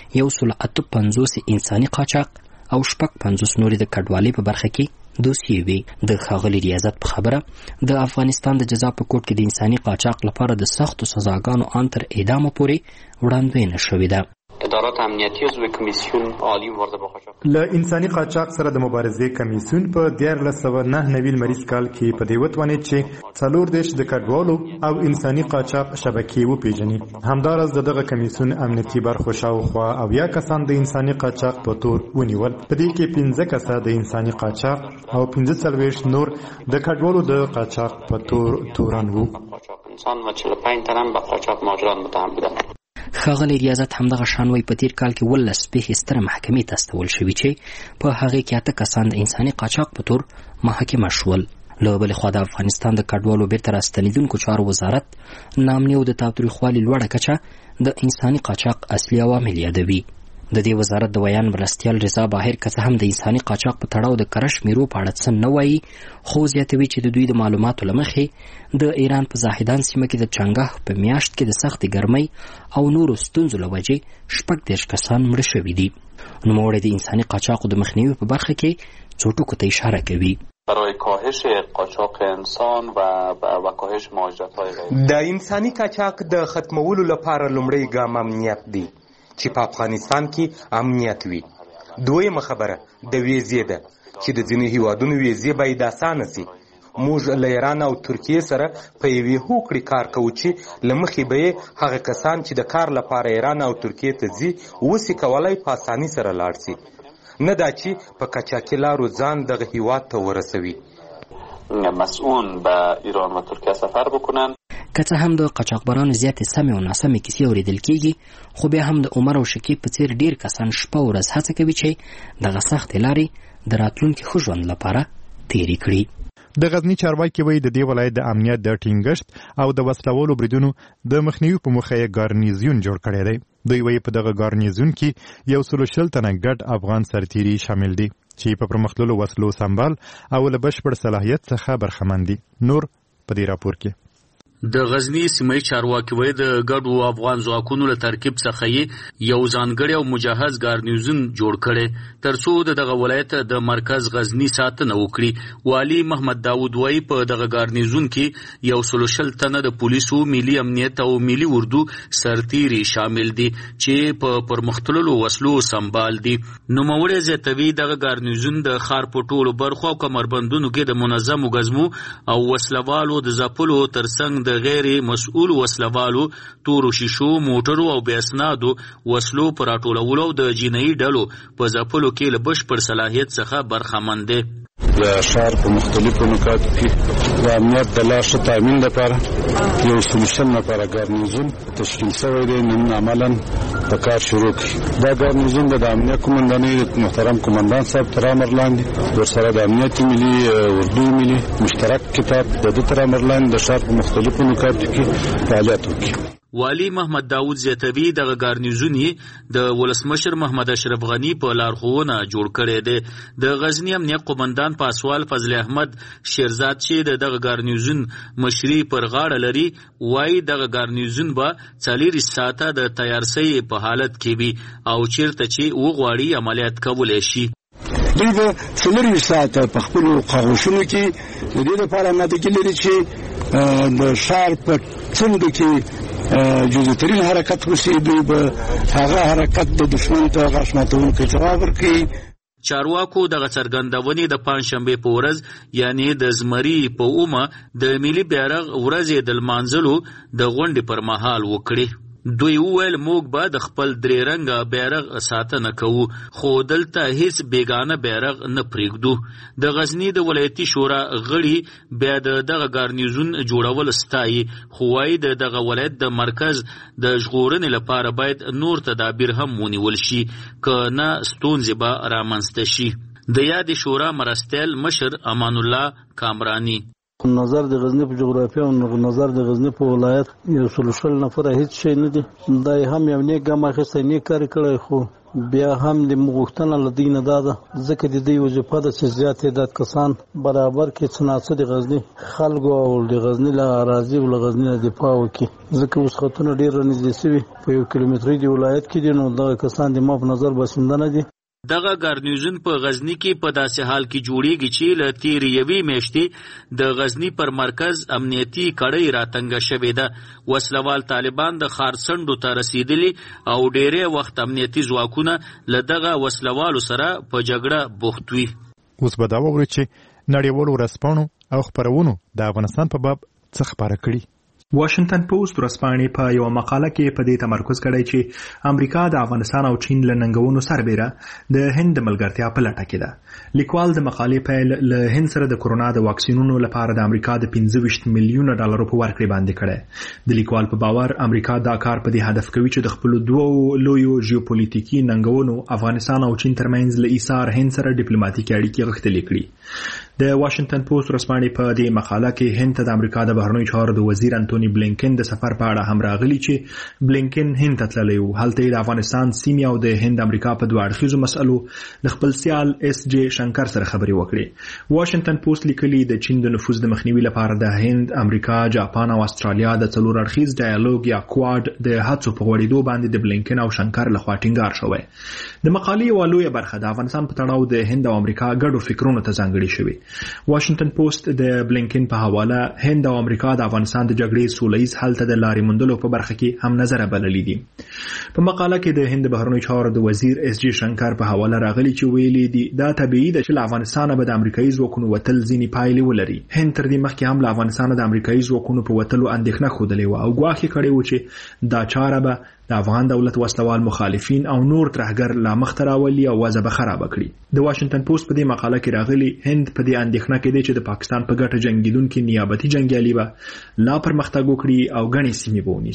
158 انساني قاچاق او 50 نورې د کډوالۍ په برخه کې دوسیې وي. د ښاغلي ریاضت په خبره د افغانستان د جزا په کوټ کې د انساني قاچاق لپاره د سختو سزاګانو ان تر اعدامه پورې وړاندوینه شوې ده. ادارات امنیتي عضو کمیسیون عالی ورده به قاچاق له انساني قاچاق سره د مبارزې کمیسیون په 1999 مریض کال کې په دې وتوانید چې 40 د کډوالو او انساني قاچاق شبکې وپیژني. همدارس دغه کمیسیون امنیتي برخو شاوخوا 80 کسان د انساني قاچاق په تور ونیول. په دې کې 15 کسان د انساني قاچاق او 45 نور د کډوالو د قاچاق په تورن وو. انسان و 45 تنان به قاچاق مهاجران متهم بودند. ښاغلی ریاضت همدغه شان وایي په تېر کال کې 18 پیښې ستره محکمې ته استول شوي چې په هغې کې 8 کسان د انساني قاچاق په تور محاکمه شول. له بلې خوا د افغانستان د کډوالو بیرته راستنېدونکو چارو وزارت ناامني او د تاوتریخوالي لوړه کچه د انساني قاچاق اصلي عوامل یادوي. د دې وزارت د ویان مرستیال رضا باهر که څه هم د انساني قاچاق په تړاو د کره شمیرو په اړه څه نه وایي، خو زیاتوي چې د دوی د معلوماتو له مخې د ایران په زاهدان سیمه کې د چنګاښ په میاشت کې د سختې ګرمۍ او نورو ستونزو له وجې 30 کسان مړه شوي دي. نوموړی د انساني قاچاقو د مخنیوي په برخه کې څو ټکو ته اشاره کوي. برای کاهش قاچاق انسان و کاهش مهاجرت‌های غیر د انساني قاچاق د ختمولو لپاره لومړی ګام امنیت دی چې په افغانستان کې امنیت وي. دویمه خبره د ویزې ده چې د ځینې هیوادونو ویزې باید اسانه سي. موږ له ایران او ترکیې سره په یوې هوکړې کار کوو چې له مخې به یې هغه کسان چې د کار لپاره ایران او ترکیې ته ځي اوسې کولی په اساني سره لاړ سي، نه دا چې په قاچاقي لارو ځان دغه هیواد ته ورسوي. مسئول به ایران و ترکیه سفر بکنن. که څه هم د قاچاقبرانو زیاتې سمې او ناسمې کیسې اورېدل کېږي، خو بیا هم د عمر او شکیب په څېر ډېر کسان شپه ورځ هڅه کوي چې دغه سختې لارې د راتلونکي ښه ژوند لپاره تیرې کړي. د غزنی چارواکي وایي د دې ولایت د امنیت د ټینګښت او د وسلوالو بریدونو د مخنیوي په موخه یې ګارنیزیون جوړ کړی دی. دوی وایي په دغه ګارنیزیون کې 140 تنه ګډ افغان سرتیري شامل دي چې په پرمختللو وسلو سمبال او له بشپړ صلاحیت څخه برخمن دي. نور په دې راپور کې د غزنی سیمه چارواکي وایي د ګډو افغان ځواکونو له ترکیب څخه یو ځانګړی او مجهز ګارنیزون جوړ کړي ترڅو دغه ولایت د مرکز غزنی ساتنه وکړي. والی محمد داوود وایي په دغه ګارنیزون کې 140 تنه د پولیسو، ملي امنیت او ملي اردو سرتیري شامل دي چې په پرمختللو وسلو سمبال دي. نوموړی زیاتوي دغه ګارنیزون د ښار په ټولو برخو او کمربندونو کې د منظمو ګزمو او وسلوالو د ځپلو ترڅنګ د غیر مسؤل وسلوالو، تورو شیشو، موټرو او بې اسنادو وسلو پر راټولولو او د جنایي ډلو په ځپلو کې له بشپړ صلاحیت څخه برخمن دی. د ښار په مختلفو نقاطو کې د امنیت د لا ښه تامین لپاره 140 نفره ګارنیزون تشکیل شوی دی. نن عملا په کار شروع کړي. دا ګارنیزون د امنیت قومندانۍ محترم قومندان صاحب تر امر لاندې ورسره د امنیت ملي، اردو ملي مشترک کتاب د دې تر امر لاندې د ښار په مختلفو نقاطو کې فعالیت وکړي. والی محمد داوود زیاتوي دغه ګارنیزون د ولسمشر محمد اشرف غنی په لارښوونه جوړ کړی دی. د غزنی امنیت قومندان پاسوال فضل احمد شیرزاد چې دغه ګارنیزون مشري پر غاړه لري وایي دغه ګارنیزون به 4 ساعته د تیارسۍ په حالت کې وي او چیرته چې وغواړي عملیات کولی شي. دوی به 4 ساعته په خپلو قاغوشونو کې د دې لپاره آمادګي لري چې د ښار په څنډو کې جزئیترین حرکت وشي. دوی به هغه حرکت د دشمن ته غاښ ماتونکی جواب ورکړي. چارواکو دغه څرګندونې د پنجشنبې په ورځ یعنی د زمري په اومه د ملي بیرغ ورځې د لمانځلو د غونډې پر مهال وکړي. دوی وویل موږ به د خپل درې رنګه بیرغ ساتنه کوو خو دلته هیڅ بیګانه بیرغ نه پرېږدو. د غزنی د ولایتي شورا غړي بیا دغه ګارنیزون جوړول ستایي خو وایي دغه ولایت د مرکز د ژغورنې لپاره باید نور تدابیر هم ونیول شي که نه ستونزې به رامنځته شي. د یادې شورا مرستیال مشر امان الله کامرانی نظر د غزنی په جغرافیه او نظر د غزنی په ولایت 140 نفره هیڅ شی نه دي. دا هم یو نیک ګام اخیستی، نیک کار کړی خو بیا هم د غوښتنه له دوی نه دا ده ځکه د دوی وظیفه ده چې زیات تعداد کسان برابر کړي څه ناڅه د غزني خلکو او د غزني له اراضي او له غزني نه دفاع وکړي. ځکه اوس خطونه ډېر رانږدې شوي په 1 کیلومتري د ولایت کې دي نو دغه کسان د ما په نظر بسنده نه دي. دغه ګارنیزون په غزنی کې په داسې حال کې جوړیږي چې له تیرې یوې میاشتې د غزنی پر مرکز امنیتي کړۍ راتنګه شوې ده. وسلوال طالبان د ښار څنډو ته رسیدلي او ډېری وخت امنیتي ځواکونه له دغه وسلوالو سره په جګړه بوخت وي. اوس به دا وګورو چې نړیوالو ورځپاڼو او خپرونو د افغانستان په باب څه خبره کړي. واشنگټن پوسټ ورځپاڼې په یو مقاله کې په دې تمرکز کړی چې امریکا د افغانستان او چین له ننګونو سربېره د هند د ملګرتیا په لټه کې ده. لیکوال د مقالې پیل له هند سره د کورونا د واکسینونو لپاره د امریکا د 25 میلیونه ډالرو په ورکړې باندې کړی. د لیکوال په باور امریکا دا کار په دې هدف کوي چې د خپل دوه لویو ژیوپولیټیکي ننګونو افغانستان او چین ترمنځ له ایثار هند سره ډیپلوماټیکي اړیکې غښتلې کړي. د واشنگټن پوسټ ورځپاڼې په دې مقاله کې هند ته د امریکا د بهرنیو چارو د وزیر انټونی بلینکن د سفر په اړه هم راغلي چې بلینکن هند ته تللی و. هلته د افغانستان سیمې او د هند امریکا په دوه اړخیزو مسألو د خپل سیال اس جی شنکر سره خبرې وکړې. واشنگټن پوسټ لیکلي د چین د نفوذ د مخنیوي لپاره د هند، امریکا، جاپان او استرالیا د څلور اړخیز ډایالوګ یا کواد د هڅو په غوړېدو باندې د بلینکن او شنکر لخوا ټینګار شوی. د مقالې یوه لویه برخه د افغانستان په تړاو د هند او امریکا ګډو فکرونو ته ځانګړې شوې. واشنگټن پوسټ د بلینکن په حواله هند او امریکا د افغانستان د جګړې سولهییز حل ته د لارې موندلو په برخه کې هم نظر بللي دي. په مقاله کې د هند بهرنیو چارو د وزیر اس جی شنکر په حواله راغلي چې ویلي دي دا طبيعي ده چې له افغانستان به د امریکایي ځواکونو وتل ځینې پایلې ولري. هند تر دې مخکې هم له افغانستان د امریکایي ځواکونو په وتلو اندېښنه ښودلې وه او ګواښ کړی و چې دا چاره به د افغان دولت وسلوال مخالفین او نور ترهګر لا مخ ته راولي او وضع به خراب کړي. د واشنگټن پوسټ په دې مقاله کې راغلي هند په دې اندېښنه کې دی چې د پاکستان په ګټه جنگیدونکو نیابتي جنګیالي به لا پرمختګ وکړي او غني سیمې به ونیسي.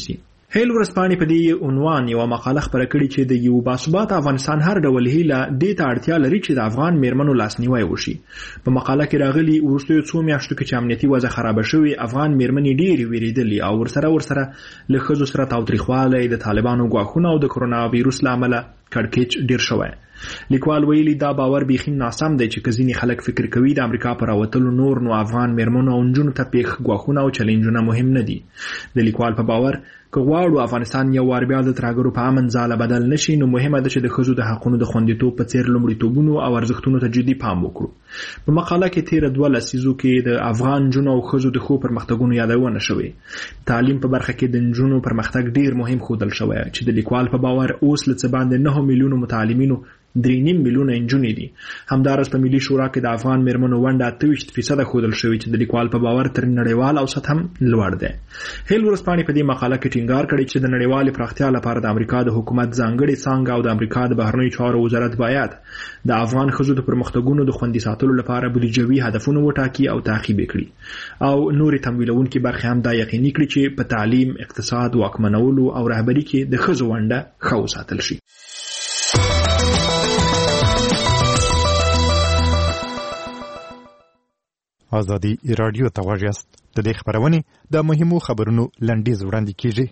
هیل ورځپاڼې په دې عنوان یو مقاله خپره کړې چې د یو باثباته افغانستان هر ډول هیله دې ته اړتیا لري چې د افغان میرمنو لاسنیوی وشي. په مقاله کې راغلي وروستیو څو میاشتو کې چې امنیتي وضع خرابه شوې افغان میرمنې ډېرې ویریدلې او ورسره له ښځو سره تاوتریخوالی د طالبانو ګواښونه او د کرونا ویروس له امله کړکېچ ډېر شوی. لیکوال ویلي دا باور بیخي ناسم دی چې که ځینې خلک فکر کوي د امریکا پر راوتلو نور نو افغان میرمنو او نجونو ته پیښ ګواښونه او چیلنجونه مهم نه دي. د لیکوال په باور که غواړو افغانستان یو وار بیا د ترهګرو په امن ځاله بدل نشي نو مهمه ده چې د ښځو د حقونو د خوندیتوب په څیر لومړیتوبونو او ارزښتونو ته جدي پام وکړو. په مقاله کې تیره 2 لسیزو کې د افغان نجونو او ښځو د ښو پرمختګونو یادونه شوې. تعلیم په برخه کې د نجونو پرمختګ ډیر مهم ښودل شوی چې د لیکوال په باور اوس له څه باندې 9 میلیونو متعلمینو 3.5 میلیونه نجونې دي. همدارس په ملي شورا کې د افغان میرمنو ونډه 28% ښودل شوې چې د لیکوال په باور تر نړیوال اوسط هم لوړ دی. هیل ورځپاڼې په دې مقاله کې ټینګار کړی چې د نړیوالې پراختیا لپاره د امریکا د حکومت ځانګړې څانګه او د امریکا د بهرنیو چارو وزارت باید د افغان ښځو د پرمختګونو د خوندي ساتلو لپاره بودیجوي هدفونه وټاکي او تعقیب کړي او نورې تمویلونکي برخې هم دا یقیني کړي چې په تعلیم، اقتصاد، واکمنولو او رهبري کې د ښځو ونډه ښه وساتل شي. آزادي رادیو ته غوږ یاست. د دې خبرونې د مهمو خبرونو لنډیز وړاندې کیږي.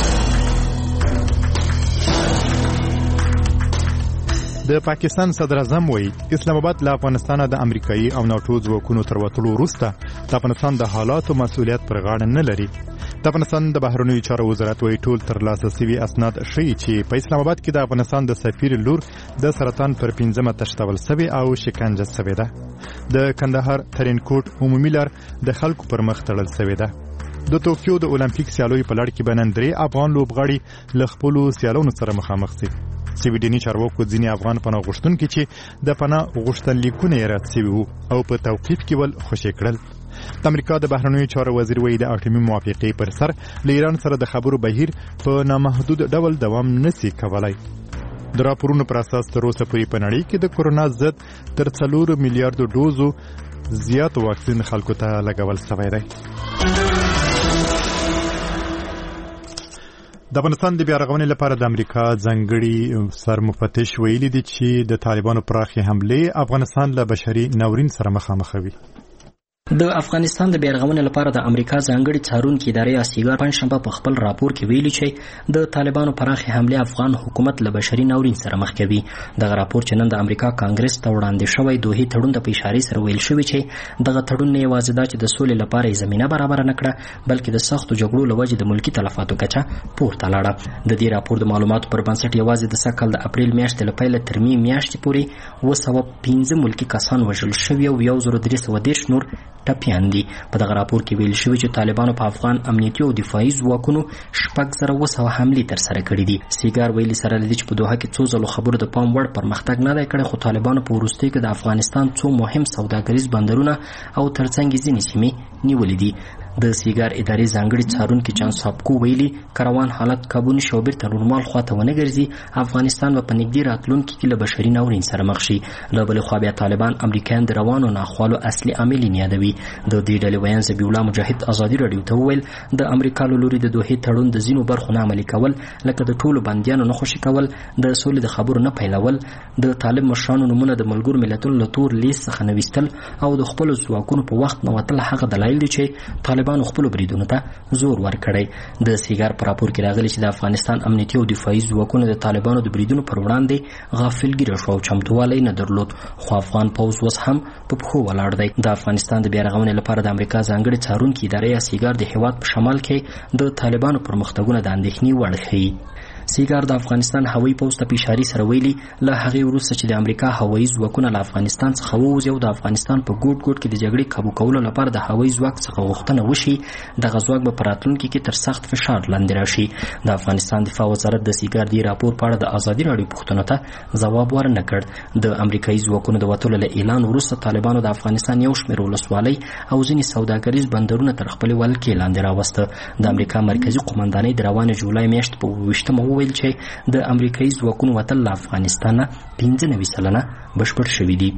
د پاکستان صدر اعظم وایي اسلام آباد له افغانستان د امریکایي او ناټو ځواکونو تر وتلو وروسته د افغانستان د حالاتو مسؤلیت پر غاړه نه لري. د افغانستان د بهرنیو چارو وزارت وایي ټول ترلاسه شوي اسناد ښیي چې په اسلام آباد کې د افغانستان د سفیر لور د سرطان پر 5مه تشتول شوې او شکنجه شوې ده. د کندهار ترینکوټ عمومي لار د خلکو پر مخ تړل شوې ده. د توکیو د اولمپیک سیالیو په لړ کې به نن 3 افغان لوبغاړي له خپلو سیالانو سره مخامخ شي. سویډني چارواکو ځینې افغان پناه غوښتونکي چې د پناه غوښتنلیکونه یې رد شوي وو او په توقیف کې ول خوشي کړل. د امریکا د بهرنیو چارو وزیر وایي د اټومي موافقې پر سر له ایران سره د خبرو بهیر په نامحدود ډول دوام نشي کولای. د راپورونو پر اساس تر اوسه پورې په نړۍ کې د کرونا ضد تر 4 میلیارډ ډوزو زیات واکسین خلکو ته لګول شوی دی. د افغانستان د بیارغونې لپاره د امریکا ځانګړي سرمفتش ویلي دي چې د طالبانو پراخې حملې افغانستان له بشري ناورین سره مخامخوي. د افغانستان د بیارغونې لپاره د امریکا ځانګړي څارونکي ادارې اسیګار پنځشنبه په خپل راپور کې ویلي چې د طالبانو پراخې حملې افغان حکومت له بشري ناورین سره مخ کوي. دغه راپور چې نن د امریکا کانګرس ته وړاندې شوی دوه تړون د اشارې سره ویل شوی چې دغه تړون نه یوازې دا چې د سولې لپاره زمينه برابر نه کړه بلکې د سختو جګړو لوجې د ملکی تلفاتو کچه پورته لاړه. د دې راپور د معلوماتو پر بنسټ یوازې د سکهال د اپریل میاشتې له پیله تر می میاشتې پورې 215 ملکی کسان وژل شوي او 1330 نور ټپیان دي. په دغه راپور کې ویل شوی چې طالبانو په افغان امنیتي او دفاعي ځواکونو 6,200 حملې تر سره کړې دي. سیګار ویلي سره لدی چې په دوحه کې څو ځلو خبرو د پام وړ پرمختګ نه دی کړی خو طالبانو په وروستیو کې د افغانستان څو مهم سوداګریز بندرونه او ترڅنګ ځینې سیمې نیولې دي. د سیګار ادارې ځانګړي څارونکي چان سابکو ویلي کروان حالت قابو نشي او بیرته نورمال خواته ونه ګرځي افغانستان په نږدې راتلونکي کې له بشري ناورین سره مخ شي. له بلې خوا بیا طالبان امریکایان د روانو ناخوالو اصلي عاملین یادوي. د دې ډلې ویان ذبیح الله مجاهد ازادي رادیو ته وویل د امریکا له لوري د دوحې تړون د ځینو برخو نه عملي کول لکه د ټولو بندیانو نه خوشي کول د سولې د خبرو نه پیلول د طالب مشرانو نمونه د ملګرو ملتونو له تور لیست څخه نویستل او د خپل ځواکونو په وخت نه وتل هغه دلایل دي چې طالبانو خپل بریدونو ته زور ورکړی. د سیګار په راپور کې راغلی چې د افغانستان امنیتي او دفاعي ځواکونو د طالبانو د بریدونو پر وړاندې غافلګیره شو او چمتووالی نه درلود خو افغان پوځ اوس هم په پښو ولاړ دی. د افغانستان د بیارغونې لپاره د امریکا ځانګړي څارونکي ادارې سیګار د هیواد په شمال کې د طالبانو پرمختګونه د اندېښنې وړ ښیي. سیګار د افغانستان هوایي پوځ ته په اشارې سره ویلي له هغې وروسته چې د امریکا هوایي ځواکونه له افغانستان څخه ووځي او د افغانستان په ګوټ ګوټ کې د جګړې قابو کولو لپاره د هوایي ځواک څخه غوښتنه وشي دغه ځواک به په راتلونکي کې تر سخت فشار لاندې راشي. د افغانستان دفاع وزارت د سیګار دې راپور په اړه د ازادي راډیو پوښتنو ته ځواب ورنه کړ. د امریکایي ځواکونو د وتلو له اعلان وروسته طالبانو د افغانستان یو شمېر ولسوالۍ او ځینې سوداګریز بندرونه تر خپلې ولکې لاندې راوسته. د امریکا مرکزي قومندانۍ د روانې جولای میاشتې په 28مه وویل چې د امریکایي ځواکونو وتل له افغانستانه 95% بشپړ شوي دي.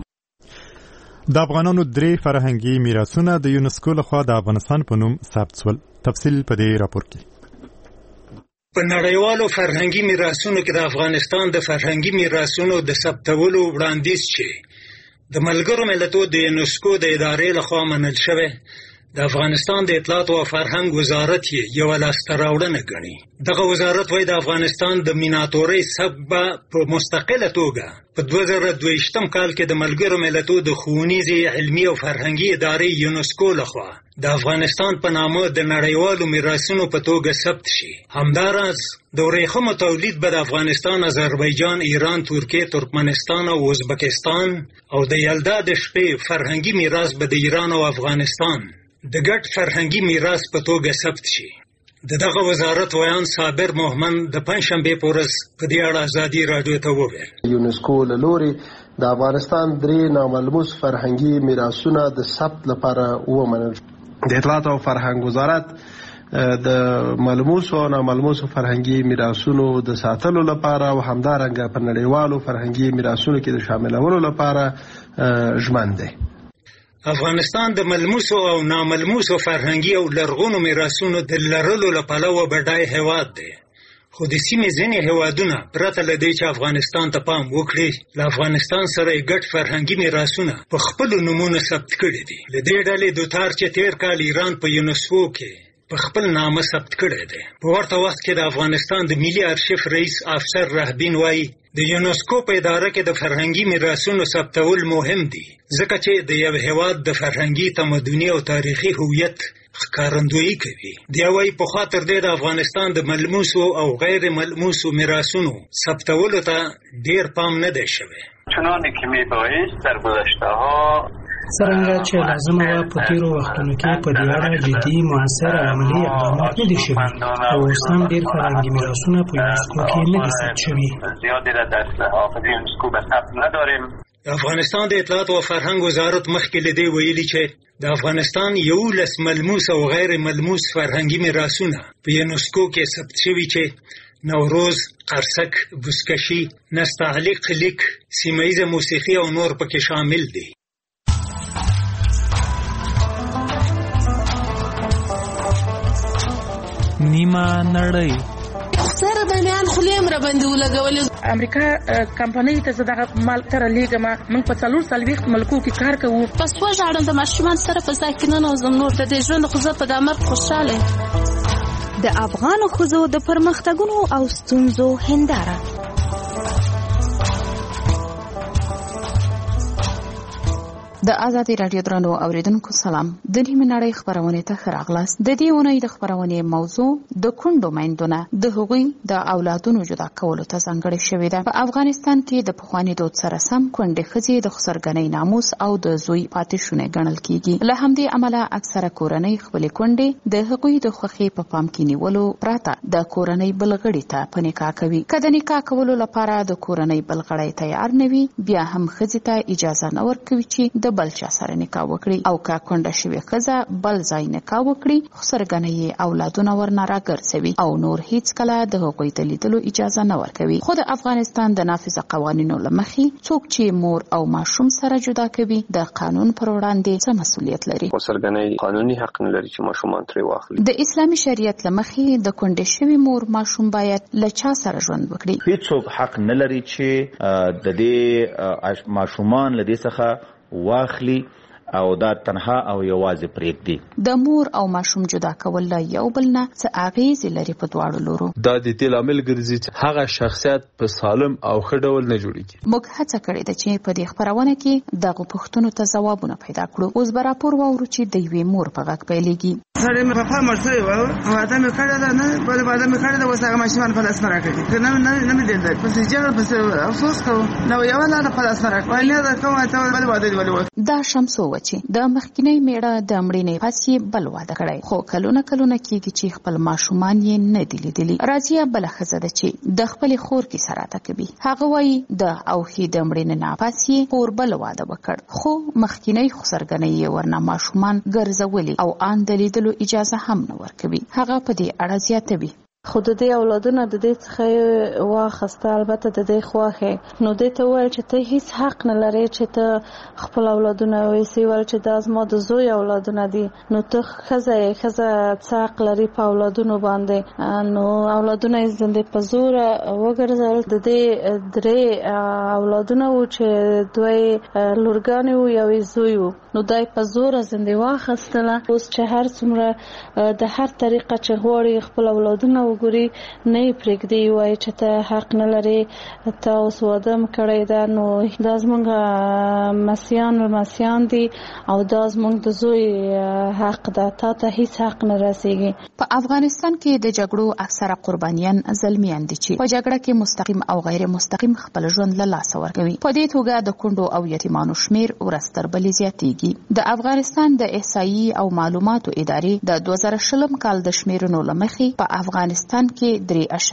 د افغانانو 3 فرهنګي میراثونه د یونسکو لخوا د افغانستان په نوم ثبت شول. تفصیل په دې راپور کې. په نړیوالو فرهنګي میراثونو کې د افغانستان د فرهنګي میراثونو د ثبتولو وړاندیز چې د ملګرو ملتونو د یونسکو د ادارې لخوا منل شوی د افغانستان د اطلاعات او فرهنګ وزارت یې یو لاسته راوړنه ګڼي. دغه وزارت وايي د افغانستان د میناتورۍ سبب په مستقله توګه په 2022 کال کې د ملګرو ملتونو د ښوونیزې علمي او فرهنګي ادارې یونسکو لخوا د افغانستان په نامه د نړیوالو میراثونو په توګه ثبت شي. همداراز د ورېښمو تولید به د افغانستان، آذربایجان، ایران، ترکیه، ترکمنستان او ازبکستان او د یلدا د شپې فرهنګي میراث به د ایران او افغانستان د ګډ فرهنګي میراث په توګه ثبت شي. دغه وزارت ویان صابر محمد د پنځشنبه په ورځ په دې اړه ازادي راډیو ته وویل. یونسکو له لوري د افغانستان 3 ناملموس فرهنګي میراثونه د ثبت لپاره ومنل. د اطلاعات او فرهنګ وزارت د ملموس او ناملموس فرهنګي میراثونو د ساتلو لپاره او همدارنګه په نړیوالو فرهنګي میراثونو کې د شاملولو لپاره ژمن دی. افغانستان د ملموسو او ناملموسو فرهنګي او لرغونو میراثونو د لرلو له پلوه بډای هېواد دی. خو د سیمې ځینې هېوادونه پرته له دې چې افغانستان ته پام وکړي له افغانستان سره یې ګډ فرهنګي میراثونه په خپلو نومونو ثبت کړي دي. له دې ډلې دوتار چې تېر کال ایران په یونسکو کې په خپل نامه ثبت کړی دی. په ورته وخت کې د افغانستان د ملي ارشیف رئیس افسر رهبین وایي د یونسکو په اداره کې د فرهنګي میراثونو ثبتول مهم دي ځکه چې د یو هېواد د فرهنګي، تمدني او تاریخي هویت ښکارندویي کوي. دی وایي پخوا تر دې د افغانستان د ملموسو او غیر ملموسو میراثونو ثبتولو ته ډیر پام نه دی شوی. چنانه که میبایست در گذشته ها څرنګه چې لازمه وه په تېرو وختونو کې په دې اړه جدي، مؤثر او عملي اقدامات نه دي شوي او اوس هم ډېر فرهنګي میراثونه په یونسکو کې نه دي ثبت شوي. د افغانستان د اطلاعات او فرهنګ وزارت مخکې له دې ویلي چې د افغانستان 11 ملموس او غیر ملموس فرهنګي میراثونه په یونسکو کې ثبت شوي چې نوروز، قرصک، بزکشي، نستعلیق لیک، سیمه‌ییزه موسیقي او نور پکې شامل دي. نیمه نړۍ سره بنیان خلیم را باندې ولګولې. امریکا کمپنۍ ته زه دغه مال تر لیږم. موږ په 440 ملکو کې کار کوو. پس وژاړم د ماشومان سره په ځای کې ننوځم. نور د دې ژوند خو زه په دا مرګ خوشحاله یم. د افغانو ښځو د پرمختګونو او ستونزو هنداره. د آزادي راډیو درنو اوریدونکو سلام. د نیمه نړۍ خبرونه ته ښه راغلاست. د دې اونۍ د خبرونې موضوع د کونډو میندونه د هغوی د اولادونو جدا کولو ته ځانګړې شوې ده. په افغانستان کې د پخواني دود سره سم کونډې ښځې د خسرګنۍ ناموس او د زوی پاتې شونې ګڼل کیږي. له همدې امله اکثره کورنۍ خپلې کونډې د هغوی د خوښۍ په پام کې نیولو پرته د کورنۍ بل غړي ته په نکاح کوي. که د نکاح کولو لپاره د کورنۍ بل غړی تیار نه وي، بیا هم ښځې ته اجازه نه ورکوي چې د بل چا سره نکاح وکړي او که کونډه شوې ښځه بل ځای نکاح وکړي، خسرګنۍ یې اولادونه ورنه راګرځوي او نور هیڅ کله د هغوی د لیدلو اجازه نه ورکوي. خو د افغانستان د نافذه قوانینو له مخې څوک چې مور او ماشوم سره جدا کوي د قانون پر وړاندې څه مسؤلیت لري؟ خسرګنۍ قانوني حق نه لري چې ماشومان ترې واخلي. د اسلامي شریعت له مخې د کونډې شوې مور ماشوم باید له چا سره ژوند وکړي؟ هیڅوک حق نه لري چې د دې ماشومان له دې څخه واخلي او دا تنها او یوازې پرېږدي. د مور او ماشوم جدا کول له یو بل نه څه اغېزې لري په دواړو لورو؟ دا د دې لامل ګرځي چې هغه شخصیت په سالم او ښه ډول نه جوړیږي. موږ هڅه کړې ده چې په دې خبرونه کې دغو پوښتنو ته ځوابونه پیدا کړو. اوس به راپور واورو چې د یوې مور په غږ پیلېږي. سړی مې پخوا مړ شوی وه، واده مې کړې ده، نه بلې واده مې کړې ده، اوس هغه ماشومان په لاس نه راکړي. نه مې لیدل، پسې جهل پسې افسوس کوو. نو یوه لاره په لاس نه راکړي، وایي نه ده کوم ته بلې واده دې ولې وکړي. دا شمسو وه چې د مخکینۍ میړه د مړینې پس یې بل واده کړی، خو کلونه کېږي چې خپل ماشومان یې نه دي لیدلي. راځیه بله ښځه ده چې د خپلې خور کیسه راته کوي. هغه وایي د اوښې د مړینې نه پس یې خور بل واده وکړ، خو مخکینۍ خسرګنۍ یې ورنه ماشومان ګرځولي او ان د لیدلو اجازه هم نه ورکوي. هغه په دې اړه زیاتوي. خو د دې اولادونه د دې څخه واخسته، البته د دې خواخه نو دې ته وایي چې ته هیڅ حق نه لري چې ته خپل اولادونه وایسي، ول چې دا زما د زوی اولادونه دي، نو ته خزه څه حق لري په اولادونو باندې؟ نو اولادونه یې زندې په زور وګرځول. د دې درې اولادونه و چې دوی لورګانې و یو زوی و، نو دای په زور زندې واخستله. اوس چې هر څومره د هر طریقه چې غواړي خپل اولادونه وګوري نه یې پرېږدي، وایي چې ته حق نه لري، ته اوس واده م کړی ده، نو دا زموږ مسیان دي او دا زموږ د زوی حق ده، تا ته هیڅ حق نه رسیږي. په افغانستان کې د جګړو اکثره قربانیان زلمیان دي چې په جګړه کې مستقیم او غیر مستقیم خپل ژوند له لاسه ورکوي. په دې توګه د کونډو او یتیمانو شمیر ورځ تر بلې زیاتېږي. د افغانستان د احصایي او معلوماتو ادارې د 2020 کال د شمیرنو له مخې په افغانستان کې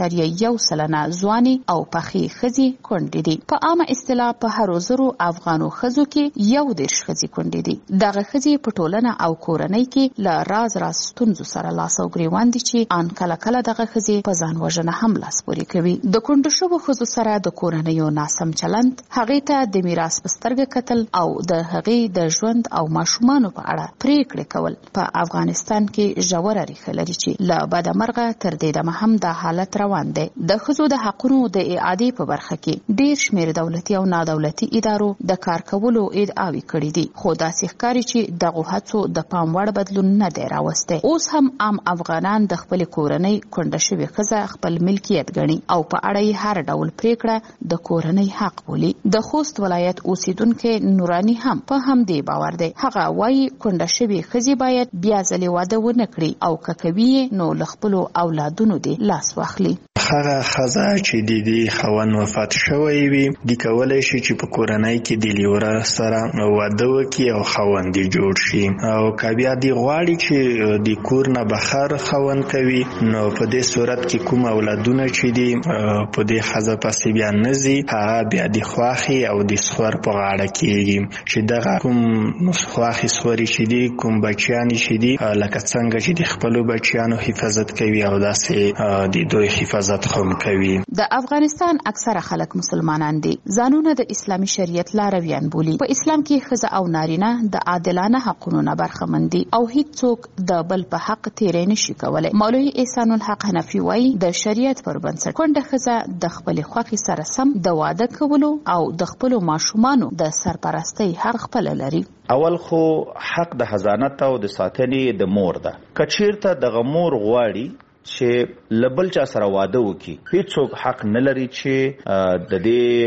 3.1% ځواني او پخې ښځې کونډې دي. په عامه اصطلاح په هر 100 افغانو ښځو کې 11 ښځې کونډې دي. دغه ښځې په ټولنه او کورنۍ کې له راز ستونزو سره لاس او ګریوان دي چې ان کله کله دغه ښځې په ځان وژنه هم لاس پورې کوي. د کونډو شوو ښځو سره د کورنیو ناسم چلند، هغې ته د میراث په سترګه کتل او د هغې د ژوند او ماشومانو په اړه پریکړې کول په افغانستان کې ژوره ریښه لري چې له بدمرغه تر دې دمه هم دا حالت روان دی. د ښځو د حقونو د اعادې په برخه کې ډیر شمیر دولتي او نادولتي ادارو د کار کولو ادعاوې کړې دي، خو داسې ښکاري چې دغه هڅو د پام وړ بدلون نه دی راوستی. اوس هم عام افغانان د خپل کورنۍ کونډه شوې ښځه خپل ملکیت ګڼي او په اړه یې هر ډول پریکړه د کورنۍ حق بولي. د خوست ولایت اوسیدونکو نورانی هم په همدې باور دی. هغه وایي کونډه شوې ښځې باید بیا ځلې واده ونه کړي او که کوي نو له خپلو اولادونو دې لاس واخلي. هغه ښځه چې د دې خاوند وفات شوی وي د کولی شي چې په کورنۍ کې د لیوره سره واده وکړي او خاوند یې جوړ شي، او که بیا د غواړي چې د کور نه بهر خاوند کوي نو په دې صورت کې کوم اولادونه چې دي په دې ښځه پسې بیا نه ځي، هغه بیا د خواښې او د سخور په غاړه کېږي چې دغه کوم خواښې سخورې چې دي کوم بچیان چې دي لکه څنګه چې د خپلو بچیانو حفاظت کوي او داسې د دوی حفاظت هم کوي. د افغانستان اکثره خلک مسلمانان دي، ځانونه د اسلامي شریعت لارویان بولي. په اسلام کې ښځه او نارینه د عادلانه حقونو نه برخمن دي او هیڅوک د بل په حق تیری نشي کولی. مولوي احسان الحق حنفي وایي د شریعت پر بنسټ کونډه ښځه د خپل خوښې سره سم د واده کولو او د خپلو ماشومانو د سرپرستۍ حق خپل لري. اول خو حق د حضانت او د ساتنې د مور ده. کچیرته د مور غواړي چې لبل چا سره واده وکي، هیڅوک حق نه لري چې د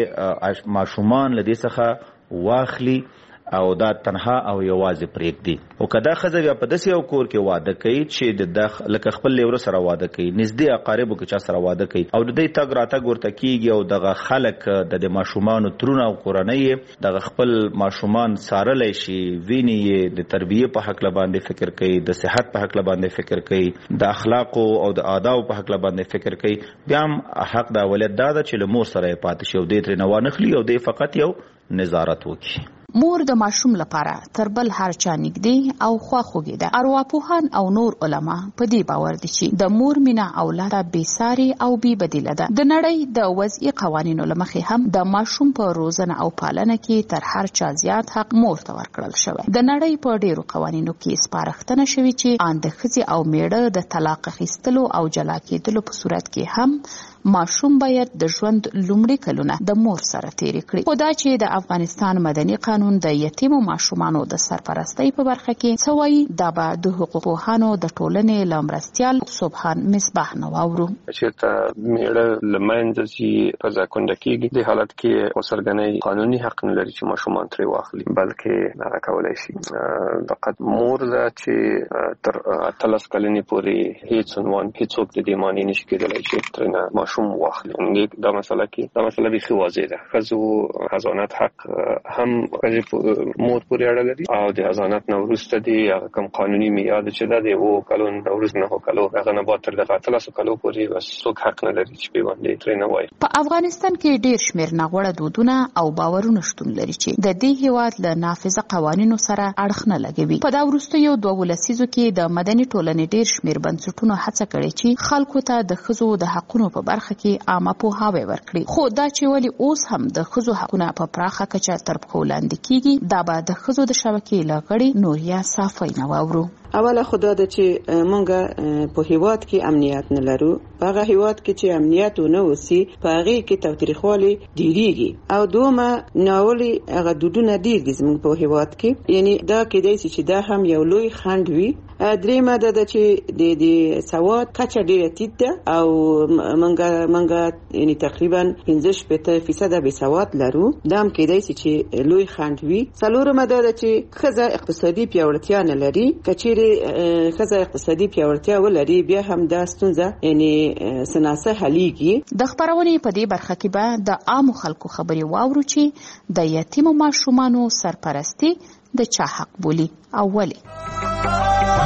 دې ماشومان له دې څخه واخلي او دا تنها او یوازې پرېږدي. او که دا ښځه بیا په داسې یو کور کې واده کوي چې لکه خپل لیوره سره واده کوي، نږدې اقاربو کې چا سره واده کوي او د دوی تګ راتګ ورته کېږي او دغه خلک د ماشومانو ترونه او کورنۍ یې دغه خپل ماشومان څارلی شي، ویني یې د تربیې په هکله باندې فکر کوي، د صحت په هکله باندې فکر کوي، د اخلاقو او د آدابو په هکله باندې فکر کوي، بیا هم حق د اولاد دا ده چې له مور سره یې پاتې شي او دی ترې نه وانخلي او دی فقط یو نظارت وکړي. مور د ماشوم لپاره تر بل هر چا نږدې او خواخوږي ده. ارواپوهان او نور علما په دې باور دي چې د مور مینه اولاد ته بېساري او بې بدیله ده. د نړۍ د وضعي قوانینو له مخې هم د ماشوم په روزنه او پالنه کې تر هر چا زیات حق مور ته ورکړل شوی. د نړۍ په ډیرو قوانینو کې سپارښتنه شوې چې ان د ښځې او میړه د طلاق اخیستلو او جلا کېدلو په صورت کې هم ماشوم باید د ژوند لومړي کلونه د مور سره تیری کړي. خو دا چې د افغانستان مدني قانون د یتیمو ماشومانو د سرپرستۍ په برخه کې څه وایي، دا به د حقوقپوهانو د ټولنې له مرستیال سبحان مصباح نه واورو. چېرته میړه له منځه ځي ښځه کونډه کېږي، د حالت کې اوسرګنۍ قانوني حق نه لري چې ماشومان ترې واخلي، بلکې هغه کولی شي فقط مور ده چې تر 18 کلنې پورې هیڅ عنوان هیڅوک د دې معنی نشي کېدلی چې ترېنه ماشوم واخلي. دا مسله بیخي واضح ده. ښځو حضانت حق هم ښځې مور پورې اړه لري او د حضانت نه وروسته دی هغه کوم قانوني معیار چې دا دی او کلو نوروز نه کلو هغه نه بعد تر د 13 کلو پورې بس څوک حق نه لري چې پیوندې ترې نه وایي. په افغانستان کې ډېر شمېر ناغوړه دودونه او باورونه شتون لري چې د دې هیواد له نافذه قوانینو سره اړخ نه لګوي. په دا وروستیو 2 لسیزو کې د مدني ټولنې ډېر شمېر بنسټونو هڅه کړې چې خلکو ته د ښځو د حقونو په برخه کې عامه پوهاوی ورکړي، خو دا چې ولې اوس هم د ښځو حقونه په پراخه کچه تر پښو لاندې کیږي دا به د ښځو د شبکې له غړي نوریا صافی نه واورو. اوله خدا د چې مونږه په هیواد کې امنیت نه لرو، په هغه هیواد کې چې امنیت نه وسی په هغه کې تاوتریخوالي ډیریږي او دومره ناولي هغه دودونه ډیر دي زموږ په هیواد کې، یعنی دا کېدای چې دا هم یو لوی خنډ وي. درېمه ده چې د سواد کچه ډیره ټیټ ده او مونږه یعنی تقریبا 15% به سواد لرو، دا هم کېدای چې لوی خنډ وي. څلورمه ده چې ښځه اقتصادي پیاوړتیا نه لري، کچې ښځه اقتصادي پیاوړتیا ولري بیا هم دا ستونزه یعنی سناسه حلیږي. د خبرونې په دې برخه کې به د عامو خلکو خبرې واورو چې د یتیمو ماشومانو سرپرستی د چا حق بولي او ولې.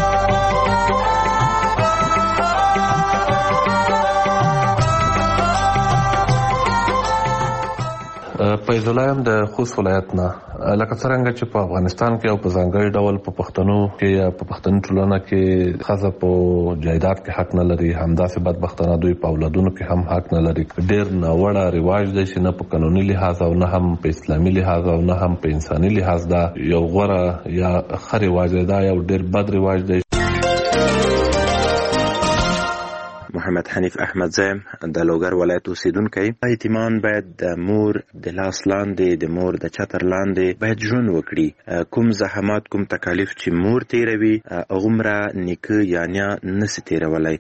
فیض الله یم د خوست ولایت نه. لکه څنګه چې په افغانستان کې او په ځانګړي ډول په پښتنو کې یا په پښتني ټولنه کې ښځه په جایداد کې حق نه لري، همداسې بدبختانه دوی په اولادونو کې هم حق نه لري. ډېر ناوړه رواج دی چې نه په قانوني لحاظ او نه هم په اسلامي لحاظ او نه هم په انساني لحاظ دا یو غوره یا ښه رواج دی، دا یو ډېر بد رواج دی. محمد حنیف احمد زیم د لوګر ولایت اوسیدونکی. یتیمان باید د مور د لاس لاندې د مور د چتر لاندې باید ژوند وکړي. کوم زحمات کوم تکالیف چې مور تیروي هغومره نیکه یا نیا نسي تیرولی.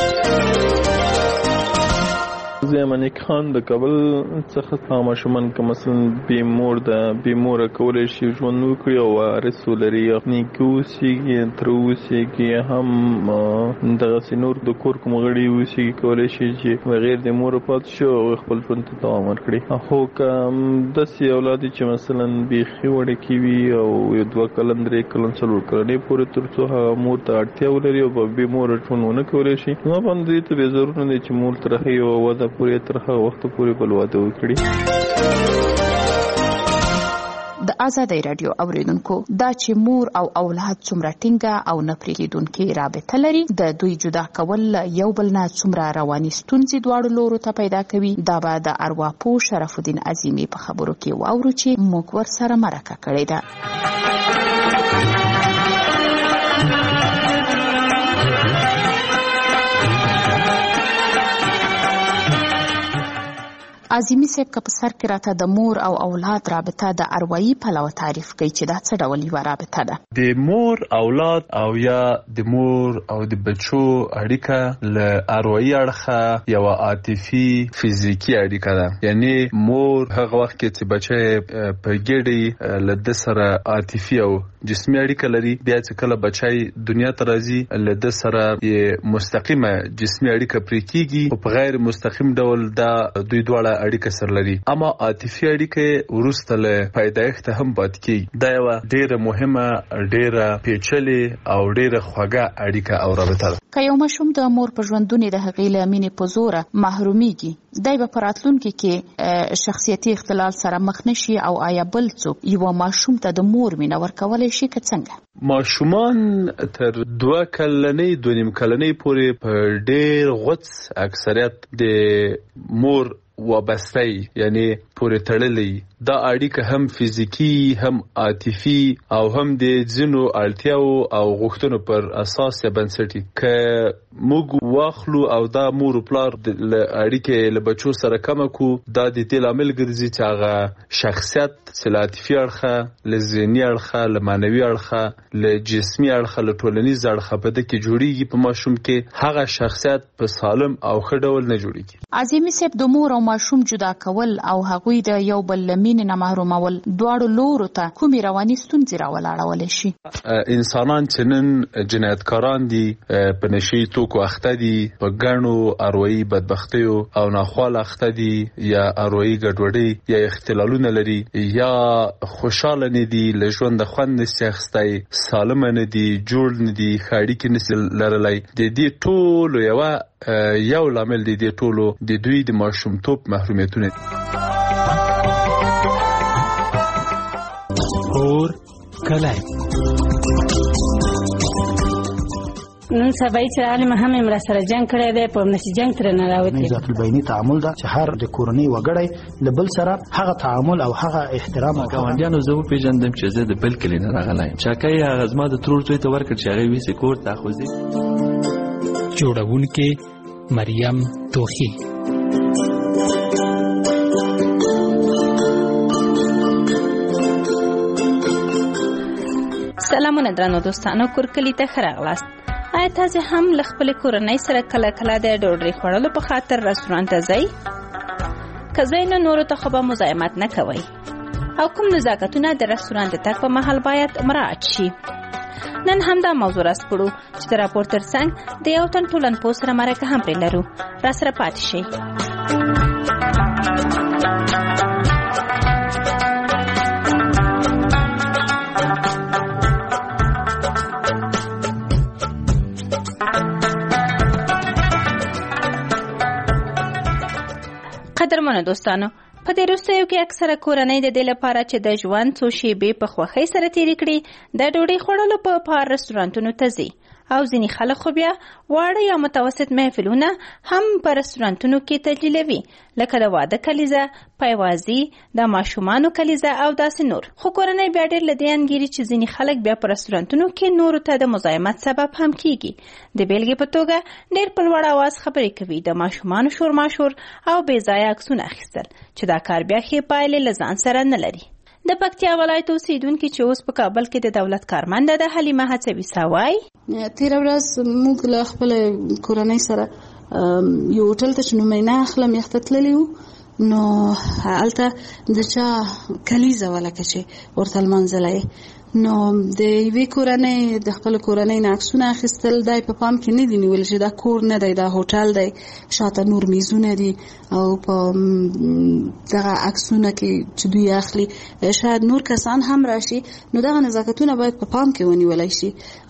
زه منیک خان د کابل څخه ماشومان که مثلا بې موره کولی شي ژوند وکړي او وارث ولري، نیکه اوسېږي، تره اوسېږي، هم دغسې نور د کور کوم غړي اوسېږي کولی شي چې بغیر د موره پاتې شي او خپل ژوند ته دوام ورکړي. خو که داسې اولاد چې مثلا بیخي وړکي وي او 2 کلن 3 کلن 4 کلنې پورې تر څو هغه مور ته اړتیا ولري او بې موره ژوند ونه کولی شي، نو باندې دې ته بې ضرور نه دی چې مور تر هغې یوه وده پورې تر هغه وخته پورې بل واده وکړي. د ازادۍ راډیو اوریدونکو، دا چې مور او اولاد څومره ټینګه او نه پرې کېدونکې رابطه لري، د دوی جدا کول یو بل نه څومره رواني ستونزې دواړو لورو ته پیدا کوي، دا به د ارواپوه شرف الدین عظیمي په خبرو کې واورو چې موږ ورسره مرکه کړې ده. عظیمي صاحب که په سر کې راته د مور او اولاد رابطه د اروایي پلوه تعریف کوي چې دا څه ډول یوه رابطه ده؟ د مور اولاد او یا د مور او د بچو اړیکه له اروایي اړخه یوه عاطفي فزیکي اړیکه ده. یعنی مور هغه وخت کې چې بچی په ګډې له ده سره عاطفي او جسمي اړیکه لري، بیا چې کله بچی دنیا ته راځي له ده سره یې مستقیمه جسمي اړیکه پرې کیږي او په غیر مستقیم ډول دا دوی دواړه اړیکه سره لري. اما عاطفي اړیکه وروسته له پیدایښت هم پاتې کیږي. دا یوه ډیره مهمه، ډیره پیچلې او ډیره خوږه اړیکه او رابطه ده. که یو ماشوم د مور په ژوندونې د هغې له مینې په زوره محرومیږي، دی به په راتلونکي کې شخصیتي اختلال سره مخ نشي او آیا بل څوک یوه ماشوم ته د مور مینه ورکولی شي که څنګه؟ ماشومان تر 2 کلنۍ 2.5 کلنۍ پورې په ډیر غوڅ اکثریت د مور وابسته یعنی پورې تړلې. دا اړیکه هم فزیکی، هم عاطفي او هم د ځینو اړتیاو او غوښتنو پر اساس یا بنسټي. که موږ واخلو او دا مور پلار له اړیکې له بچو سره کمه کو، دا د دې لامل ګرځي چې هغه شخصیت چې له عاطفي اړخه، له ذهني اړخه، له معنوي اړخه، له جسمي اړخه، له ټولنیز اړخه په ده کې جوړیږي. په ماشوم کې هغه شخصیت په سالم او ښه ډول نه جوړیږي. عظیمي صاحب، د مور او ماشوم جدا کول او هغوی د یو بل له مینې نه محرومول دواړو لورو ته کومې رواني ستونزې راولاړولی شي. انسانان چې نن جنایتکاران دي، په نشي توکو اخته دي، په ګڼو اروایي بدبختیو او ناخواله اخته دي، یا اروایي ګډوډي یا اختلالونه لري، یا خوشاله نه دي، له ژونده خوند نشي اخیستی، سالمه نه دي، جوړ نه دي، ښه اړیکې نشي لرلی. د دې ټولو یو لامل دی د ټولو د دوی د ماشومتوب محرومیتونه دي. اور کلی نن سبا چې عالم هم امرا سره جنگ کړی دی، په نشي جنگ تر نه راوتی. ذات البینی تعامل دا چې هر د کورنۍ وګړی له بل سره هغه تعامل او هغه احترام او ګاونډیانو زه پیژندم چې زه د بل کلی نه راغلی یم. چاکۍ هغه زما د ترور زوی ته ورکړ چې هغه ویسې کور ته اخوځي. جوړونکې مریم توخی. سلامونه درنو دوستانو، کورکلی ته ښه راغلاست. آیا تاسې هم له خپلې کورنۍ سره کله کله د ډوډۍ خوړلو په خاطر رستورانت ته ځئ؟ که ځئ نو نورو ته خو به مزاحمت نه کوئ، او کوم نزاکتونه د رستورانت د تګ په مهال باید مراعات شي؟ نن همدا موضوع راسپړو چې د راپور تر څنګ د یو تن ټولنپوه سره مرکه هم پرې لرو. راسره پاتې شئ. قدرمنو دوستانو، په دې وروستیو کې اکثره کورنۍ د دې لپاره چې د ژوند څو شېبې په خوښۍ سره تېرې کړي د ډوډۍ خوړلو په رستورانتونو ته ځي، او ځینې خلک خو بیا واړه یا متوسط محفلونه هم په رستورانتونو کې تجلیلوي، لکه د واده کلیزه، پیوازي، د ماشومانو کلیزه او داسې نور. خو کورنۍ بیا ډېر له دې انګیري چې ځینې خلک بیا په رستورانتونو کې نورو ته د مزاحمت سبب هم کیږي. د بیلګې په توګه ډېر په لوړ اواز خبرې کوي، د ماشومانو شورماشور او بې ځایه عکسونه اخیستل، چې دا کار بیا ښې پایلې له ځان سره نه لري. د پکتیا ولایت اوسیدونکي چې اوس په کابل کې د دولت کارمنده ده، حلیمه هڅوي ساوای، تېره ورځ موږ له خپلې کورنۍ سره یو هوټل ته چې نومینه اخلم یخته تللي وو، نو هلته د چا کلیزه ولکه چې ورته لمانځلی، نو د یوې کورنۍ د خپل کورنۍ نه عکسونه اخیستل، دا په پام کې نه دي نیول چې دا کور نه دی، دا هوټل دی، شاته نور میزونه دي، او په دغه عکسونه کې چې دوی اخلي شاید نور کسان هم راشي، نو دغه نزاکتونه باید په پام کې ونیولی شي.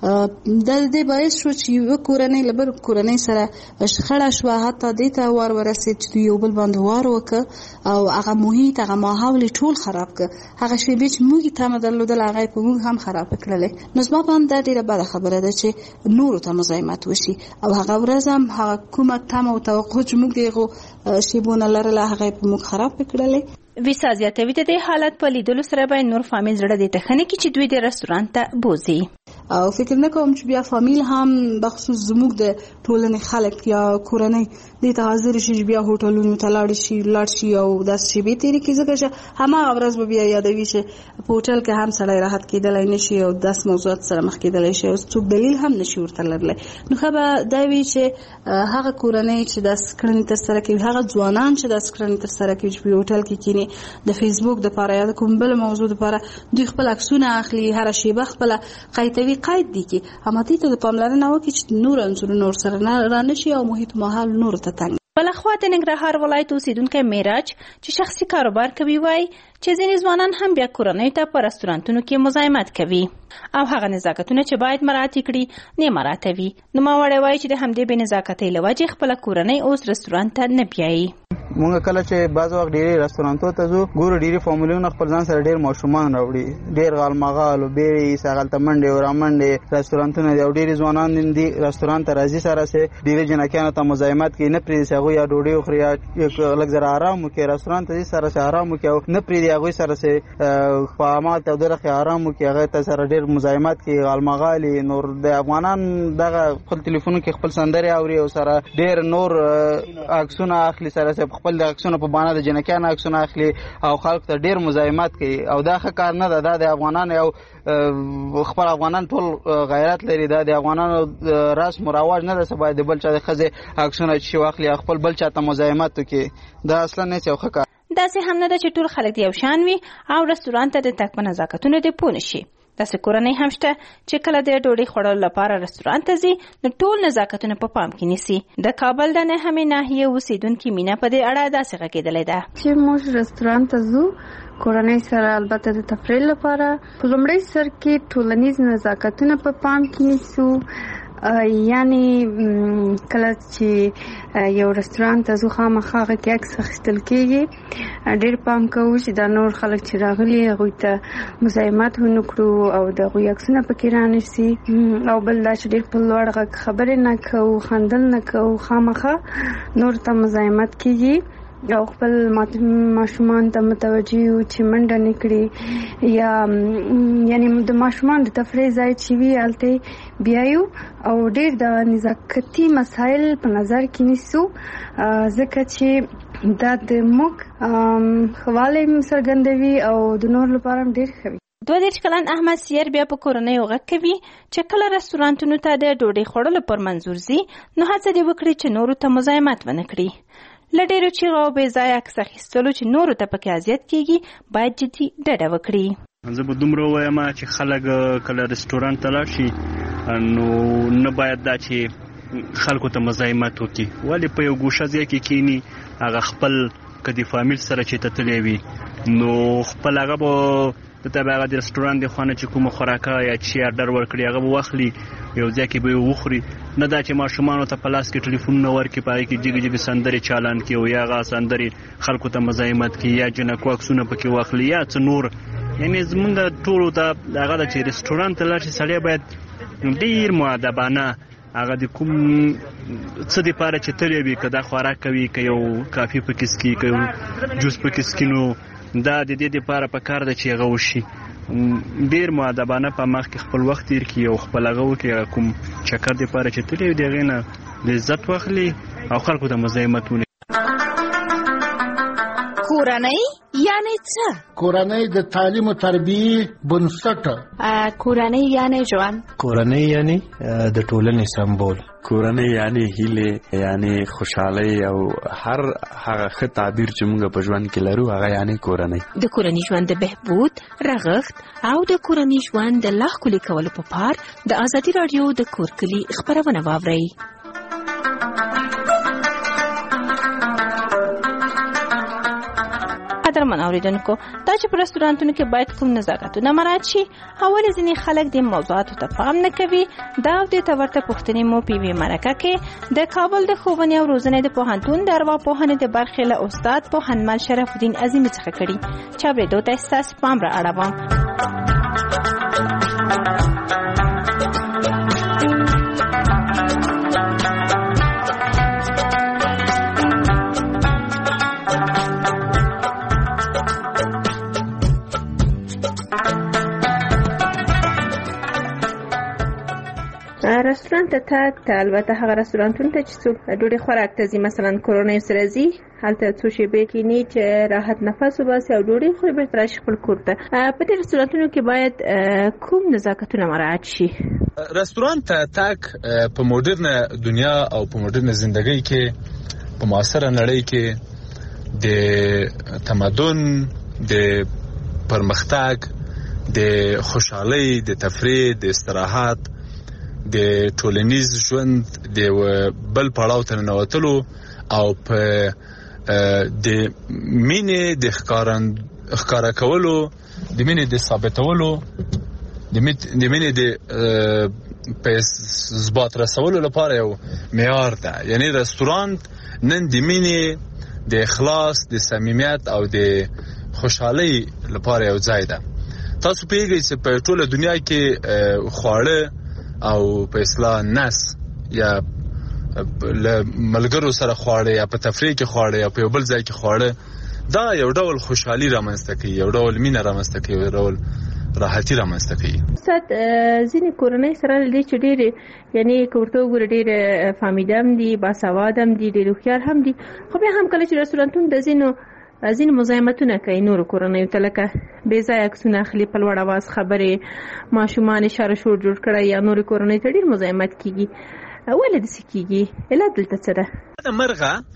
دا د دې باعث شو چې یوه کورنۍ له بل کورنۍ سره شخړه شوه، حتی دې ته وار ورسېد چې دوی یو بل باندې وار وکړه او هغه محیط، هغه ماحول یې ټول خراب کړه. هغه شېبې چې موږ یې تمه درلودله هغه یې په موږ هم خراب کړلې. نو زما باندې دا ډېره بده خبره ده چې نورو ته مزاحمت وشي، او هغه ورځ هم هغه کومه تمه او توقع چې موږ د هغو شیبونه لرله هغه یې په موږ خراب کړلې. ویسا زیاتوي د دې حالت په لیدلو سره به نور فامیل زړه دې ته ښه نه کړي چې دوی د رستورانت ته بوځي، او فکر نه کوم چې بیا فامیل هم بخصوص زموږ د ټولنې خلک یا کورنۍ دې ته حاضر شي چې بیا هوټلونو ته لاړ شي او داسې شیبې تېرې کړي، ځکه چې هماغه ورځ به بیا یادوي چې په هوټل کې هم سړی راحت کېدلی نه شي او داسې موضوعات سره مخ کېدلی شي، او څوک دلیل هم نه شي ورته لرلی. نو ښه به دا وي چې هغه کورنۍ چې داسې کړنې ترسره کوي، هغه ځوانان چې داسې کړنې ترسره کوي چې په هوټل کې کیني، د فیسبوک دپاره یا د کوم بل موضوع دپاره دوی خپل عکسونه اخلي، هره شیبه خپله قیدوي، قید دي کې همدې ته د پاملرنه وکړي چې نور عنصرونه ورسره را نه شي او محیط ماحول نورو ته تنګ. بلخوا د ننګرهار ولایت اوسیدونکی معراج چې شخصي کاروبار کوي وایي چې ځینې ځوانان هم بیا کورنیو ته په رستورانتونو کې مزاحمت کوي او هغه نزاکتونه چې باید مراعات کړي نه مراعاتوي. نوموړی وایي چې د همدې بې نزاکتۍ له وجې خپله کورنۍ اوس رستورانت ته نه بیایي. مونږ کله چې بعض وخت ډېری رستورانتو ته ځو ګورو ډېری فامیلونه خپل ځان سره ډېر ماشومان راوړي، ډېر غالمغال او بیړې هغلته منډې او رامنډې رستورانتونه دي، او ډېرې ځوانان دي رستورانت ته راځي سره سې ډېرې جنکیانو ته مزاحمت کوي، نه پرېږدي چې هغوی یا ډوډۍ وخوري یا لږ زره ارام وکړي، رستورانت ته ځي سره سې ارام وکړي، او نه پرېږدي هغوی سره سې په هماغه تودوخه کې ارام وکړي، هغې ته سره ډېر مزاحمت کوي، غالمغالي. نور د افغانان دغه خپل تلیفونو کې خپل سندرې اوري او سره ډېر نور عکسونه اخلي، سره سې خپل د عکسونه په بانه د جنکیانو عکسونه اخلي او خلکو ته ډېر مزاحمت کوي، او دا ښه کار نه ده. دا د افغانانو یو خپل افغانان ټول غیرت لري، دا د افغانانو رسم و رواج نه ده چې باید د بل چا د ښځې عکسونه چې واخلي خپل بل چا ته مزاحمت وکړي، دا اصلا نه څه ښه کار. داسې هم نه ده چې ټول خلک یو شان وي او رستورانت ته د تګ په نزاکتونو دې پوه نشي. داسې کورنۍ هم شته چې کله د ډوډۍ خوړلو لپاره رستورانت ته ځي نو ټول نزاکتونه په پام کې نیسي. د کابل د نهمې ناحیې اوسیدونکې مینا په دې اړه داسې غږېدلې ده چې موږ رستورانت ته ځو کورنۍ سره البته د تفریح لپاره په لومړي سر کې ټولنیز نزاکتونه په پام کې نیسو. یعنی کله چې یو رستورانت ته ځو خامخا هغه کې عکس اخیستل کېږي. ډېر پام کوو چې دا نور خلک چې راغلي هغوی ته مزاحمت ونه کړو او د هغوی عکسونه پکې رانیسي. او بل دا چې ډېر په لوړ غږ خبرې نه کوو، خندل نه کوو، خامخا نور ته مزاحمت کېږي او خپل ماشومان ته متوجه یو چې منډه نه کړي یا یعنی د ماشومان د تفریح ځای چې وي هلته بیایو او ډېر د نزاکتي مسایل په نظر کې نیسو ځکه چې دا د موږ خواله څرګندوي او د نور لپاره هم ډېر ښه وي. 22 کلن احمد سیر بیا په کورنۍ غږ کوي چې کله رستورانتونو ته د ډوډۍ خوړلو پر منظور ځي نو هڅه دې وکړي چې نورو ته مزاحمت ونه کړي. له ډېرو چیغو او بې ځایه عکس اخیستلو چې نورو ته پکې اذیت کېږي باید جدي ډډه وکړي. زه به دومره وایم چې خلک کله رستورانت ته لاړ شي نو نه باید دا چې خلکو ته مزاحمت وکړي. ولې په یو ګوشه ځای کې کینی هغه خپل که د فامیل سره چې ته تللی وي نو خپل هغه به ته به هغه د رستورانت د خوا نه چې کومه خوراکه یا چې اډر ورکړي هغه به واخلي یو ځای کې به یې وخوري. نه دا چې ماشومانو ته په لاس کې ټلیفونونه ورکړي په هغې کې جګې جګې سندرې چالان کړي او یا هغه سندرې خلکو ته مزاحمت کړي یا جنکو عکسونه پکې واخلي یا څه نور. یعنې زمونږ ټولو ته هغه ده چې رستورانت ته لاړ شي سړی باید ډېر مؤدبانه هغه د کوم څه دپاره چې تللی وي که دا خوراک کوي که یو کافي پکې څکي که یو جوس پکې څکي نو دا د دې دپاره په کار ده چې هغه وشي ډېر مؤدبانه په مخ کې خپل وخت تېر کړي او خپل هغه وکړي کوم چکر دپاره چې تللی وي د هغې نه لذت واخلي او خلکو ته مزاحمت ونه. کورنۍ یعنی څه؟ کورنۍ د تعلیم او تربیې بنسټ. کورنۍ یعنی ژوند. کورنۍ یعنی د ټولنې سمبول. کورنۍ یعنی هیله یعنی خوشحالي او هر هغه ښه تعبیر چې موږ په ژوند کې لرو هغه یعنی کورنۍ. د کورنۍ ژوند د بهبود، رغښت او د کورنۍ ژوند د لا ښکلي کولو په پار د ازادي راډیو د کور کلي خپرونه واورئ. قدرمن اوریدونکو دا چې په رستورانتونو کې باید کوم نزاکتونه مراعات شي او ولې ځینې خلک د موضوعاتو ته پام نه کوي دا او دې ته ورته پوښتنې مو په یوې مرکه کې د کابل د ښوونې او روزنې د پوهنتون د ارواپوهنې د برخې له استاد پوهنمل شرف الدین عظیمي څخه کړي چې اورېدو ته ستاسو پام را اړوم. رستورانت ته تګ البته هغه رستورانتونو ته چې څوک ډوډۍ خوراک ته ځي مثلا کورنۍ سره ځي هلته څو شېبې کښېني چې راحت نفس وباسي او ډوډۍ خوري بېرته راشي خپل کور ته. په دې رستورانتونو کې باید کوم نزاکتونه مراعات شي؟ رستورانت ته تګ په موډرنه دنیا او په موډرنه زندګۍ کې په معاصره نړۍ کې د تمدن د پرمختګ د خوشحالۍ د تفریح د استراحت د ټولنیز ژوند د بل پړاو ته ننوتلو او په د مینې د ښکارا کولو د مینې د ثابتولو د مینې د په ثبات رسولو لپاره یو معیار ده. یعنی رستورانت نن د مینې د اخلاص د صمیمیت او د خوشحالۍ لپاره یو ځای ده. تاسو پوهیږئ چې په ټوله دنیا کې خواړه او په اصطلاح نس یا ملګرو سره خواړه یا په تفریح کې خواړه یا په یو بل ځای کې خواړه دا یو ډول خوشحالي رامنځته کوي، یو ډول مینه رامنځته کوي، یو ډول راحتي رامنځته کوي. استاد ځینې کورنۍ سره له دې چې ډېرې یعنی که ورته وګورې ډېر فامیده هم دي، باسواده هم دي، ډېر هوښیار هم دي، خو بیا هم کله چې رستورانتونه د ځینې مزاحمتونه کوي نورو کورنیو ته لکه بې ځایه عکسونه اخلي، په لوړ اواز خبرې، ماشومان اشاره شور جوړ کړی یا نورو کورنیو ته ډېر مزاحمت کېږي. ولې داسې کېږي؟ علت دلته څه ده؟ د مرغه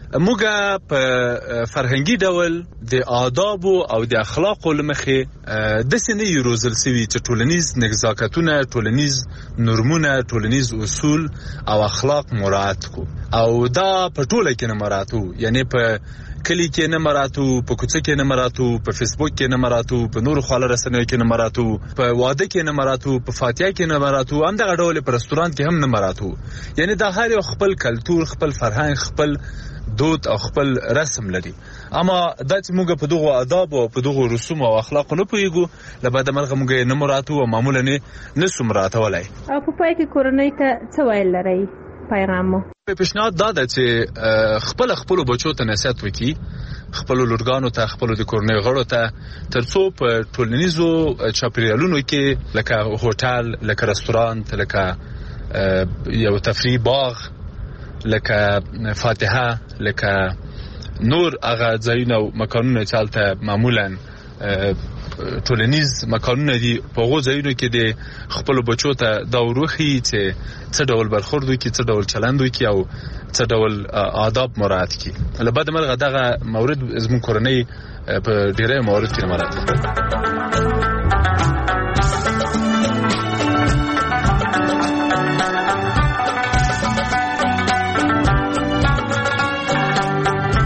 موږ په فرهنګي ډول د آداب او د اخلاقو لمخې د سنې روزل سوي چې ټولنیز نزاکتونه، ټولنیز نورمونه، ټولنیز اصول او اخلاق مراعات کو، او دا په ټوله کې نه مراتو، یعنی په کلی کې نه مراتو، په کوڅه کې نه مراتو، په فیسبوک کې نه مراتو، په نور خواله رسنیو کې نه مراتو، په واده کې نه مراتو، په فاتحه کې نه مراتو، هم دغه ډول په رستورانت کې هم نه مراتو. یعنی دا هر یو خپل کلتور، خپل فرهنګ، خپل دود او خپل رسم لري. اما دا چې موږ په دغه آداب او په دغه رسوم او اخلاق نه پوهیږو، لبعد مرغه موږ نه مراتو او معمولا نه سمراتولای. او په پای کې کورنۍ ته څه ویل لري پیغامو؟ پیشنهاد دا ده چې خپل بچو ته نصیحت وکړي، خپل لورګانو ته، خپل د کورنۍ غړو ته، ترڅو په ټولنیزو چاپیریالونو کې لکه هوټل، لکه رستورانت، لکه یو تفریح باغ، لکه فاتحه، لکه نور هغه ځایونه او مکانونه چې هلته معمولا ټولنیز مکانونه دي، په هغو ځایونو کې د خپلو بچو ته دا وروښيي چې څه ډول برخورد وکړي، څه ډول چلند وکړي او څه ډول آداب مراعات کړي. له بده مرغه دغه مورد زموږ کورنۍ په ډیری موارد کې نه مراعات کړي.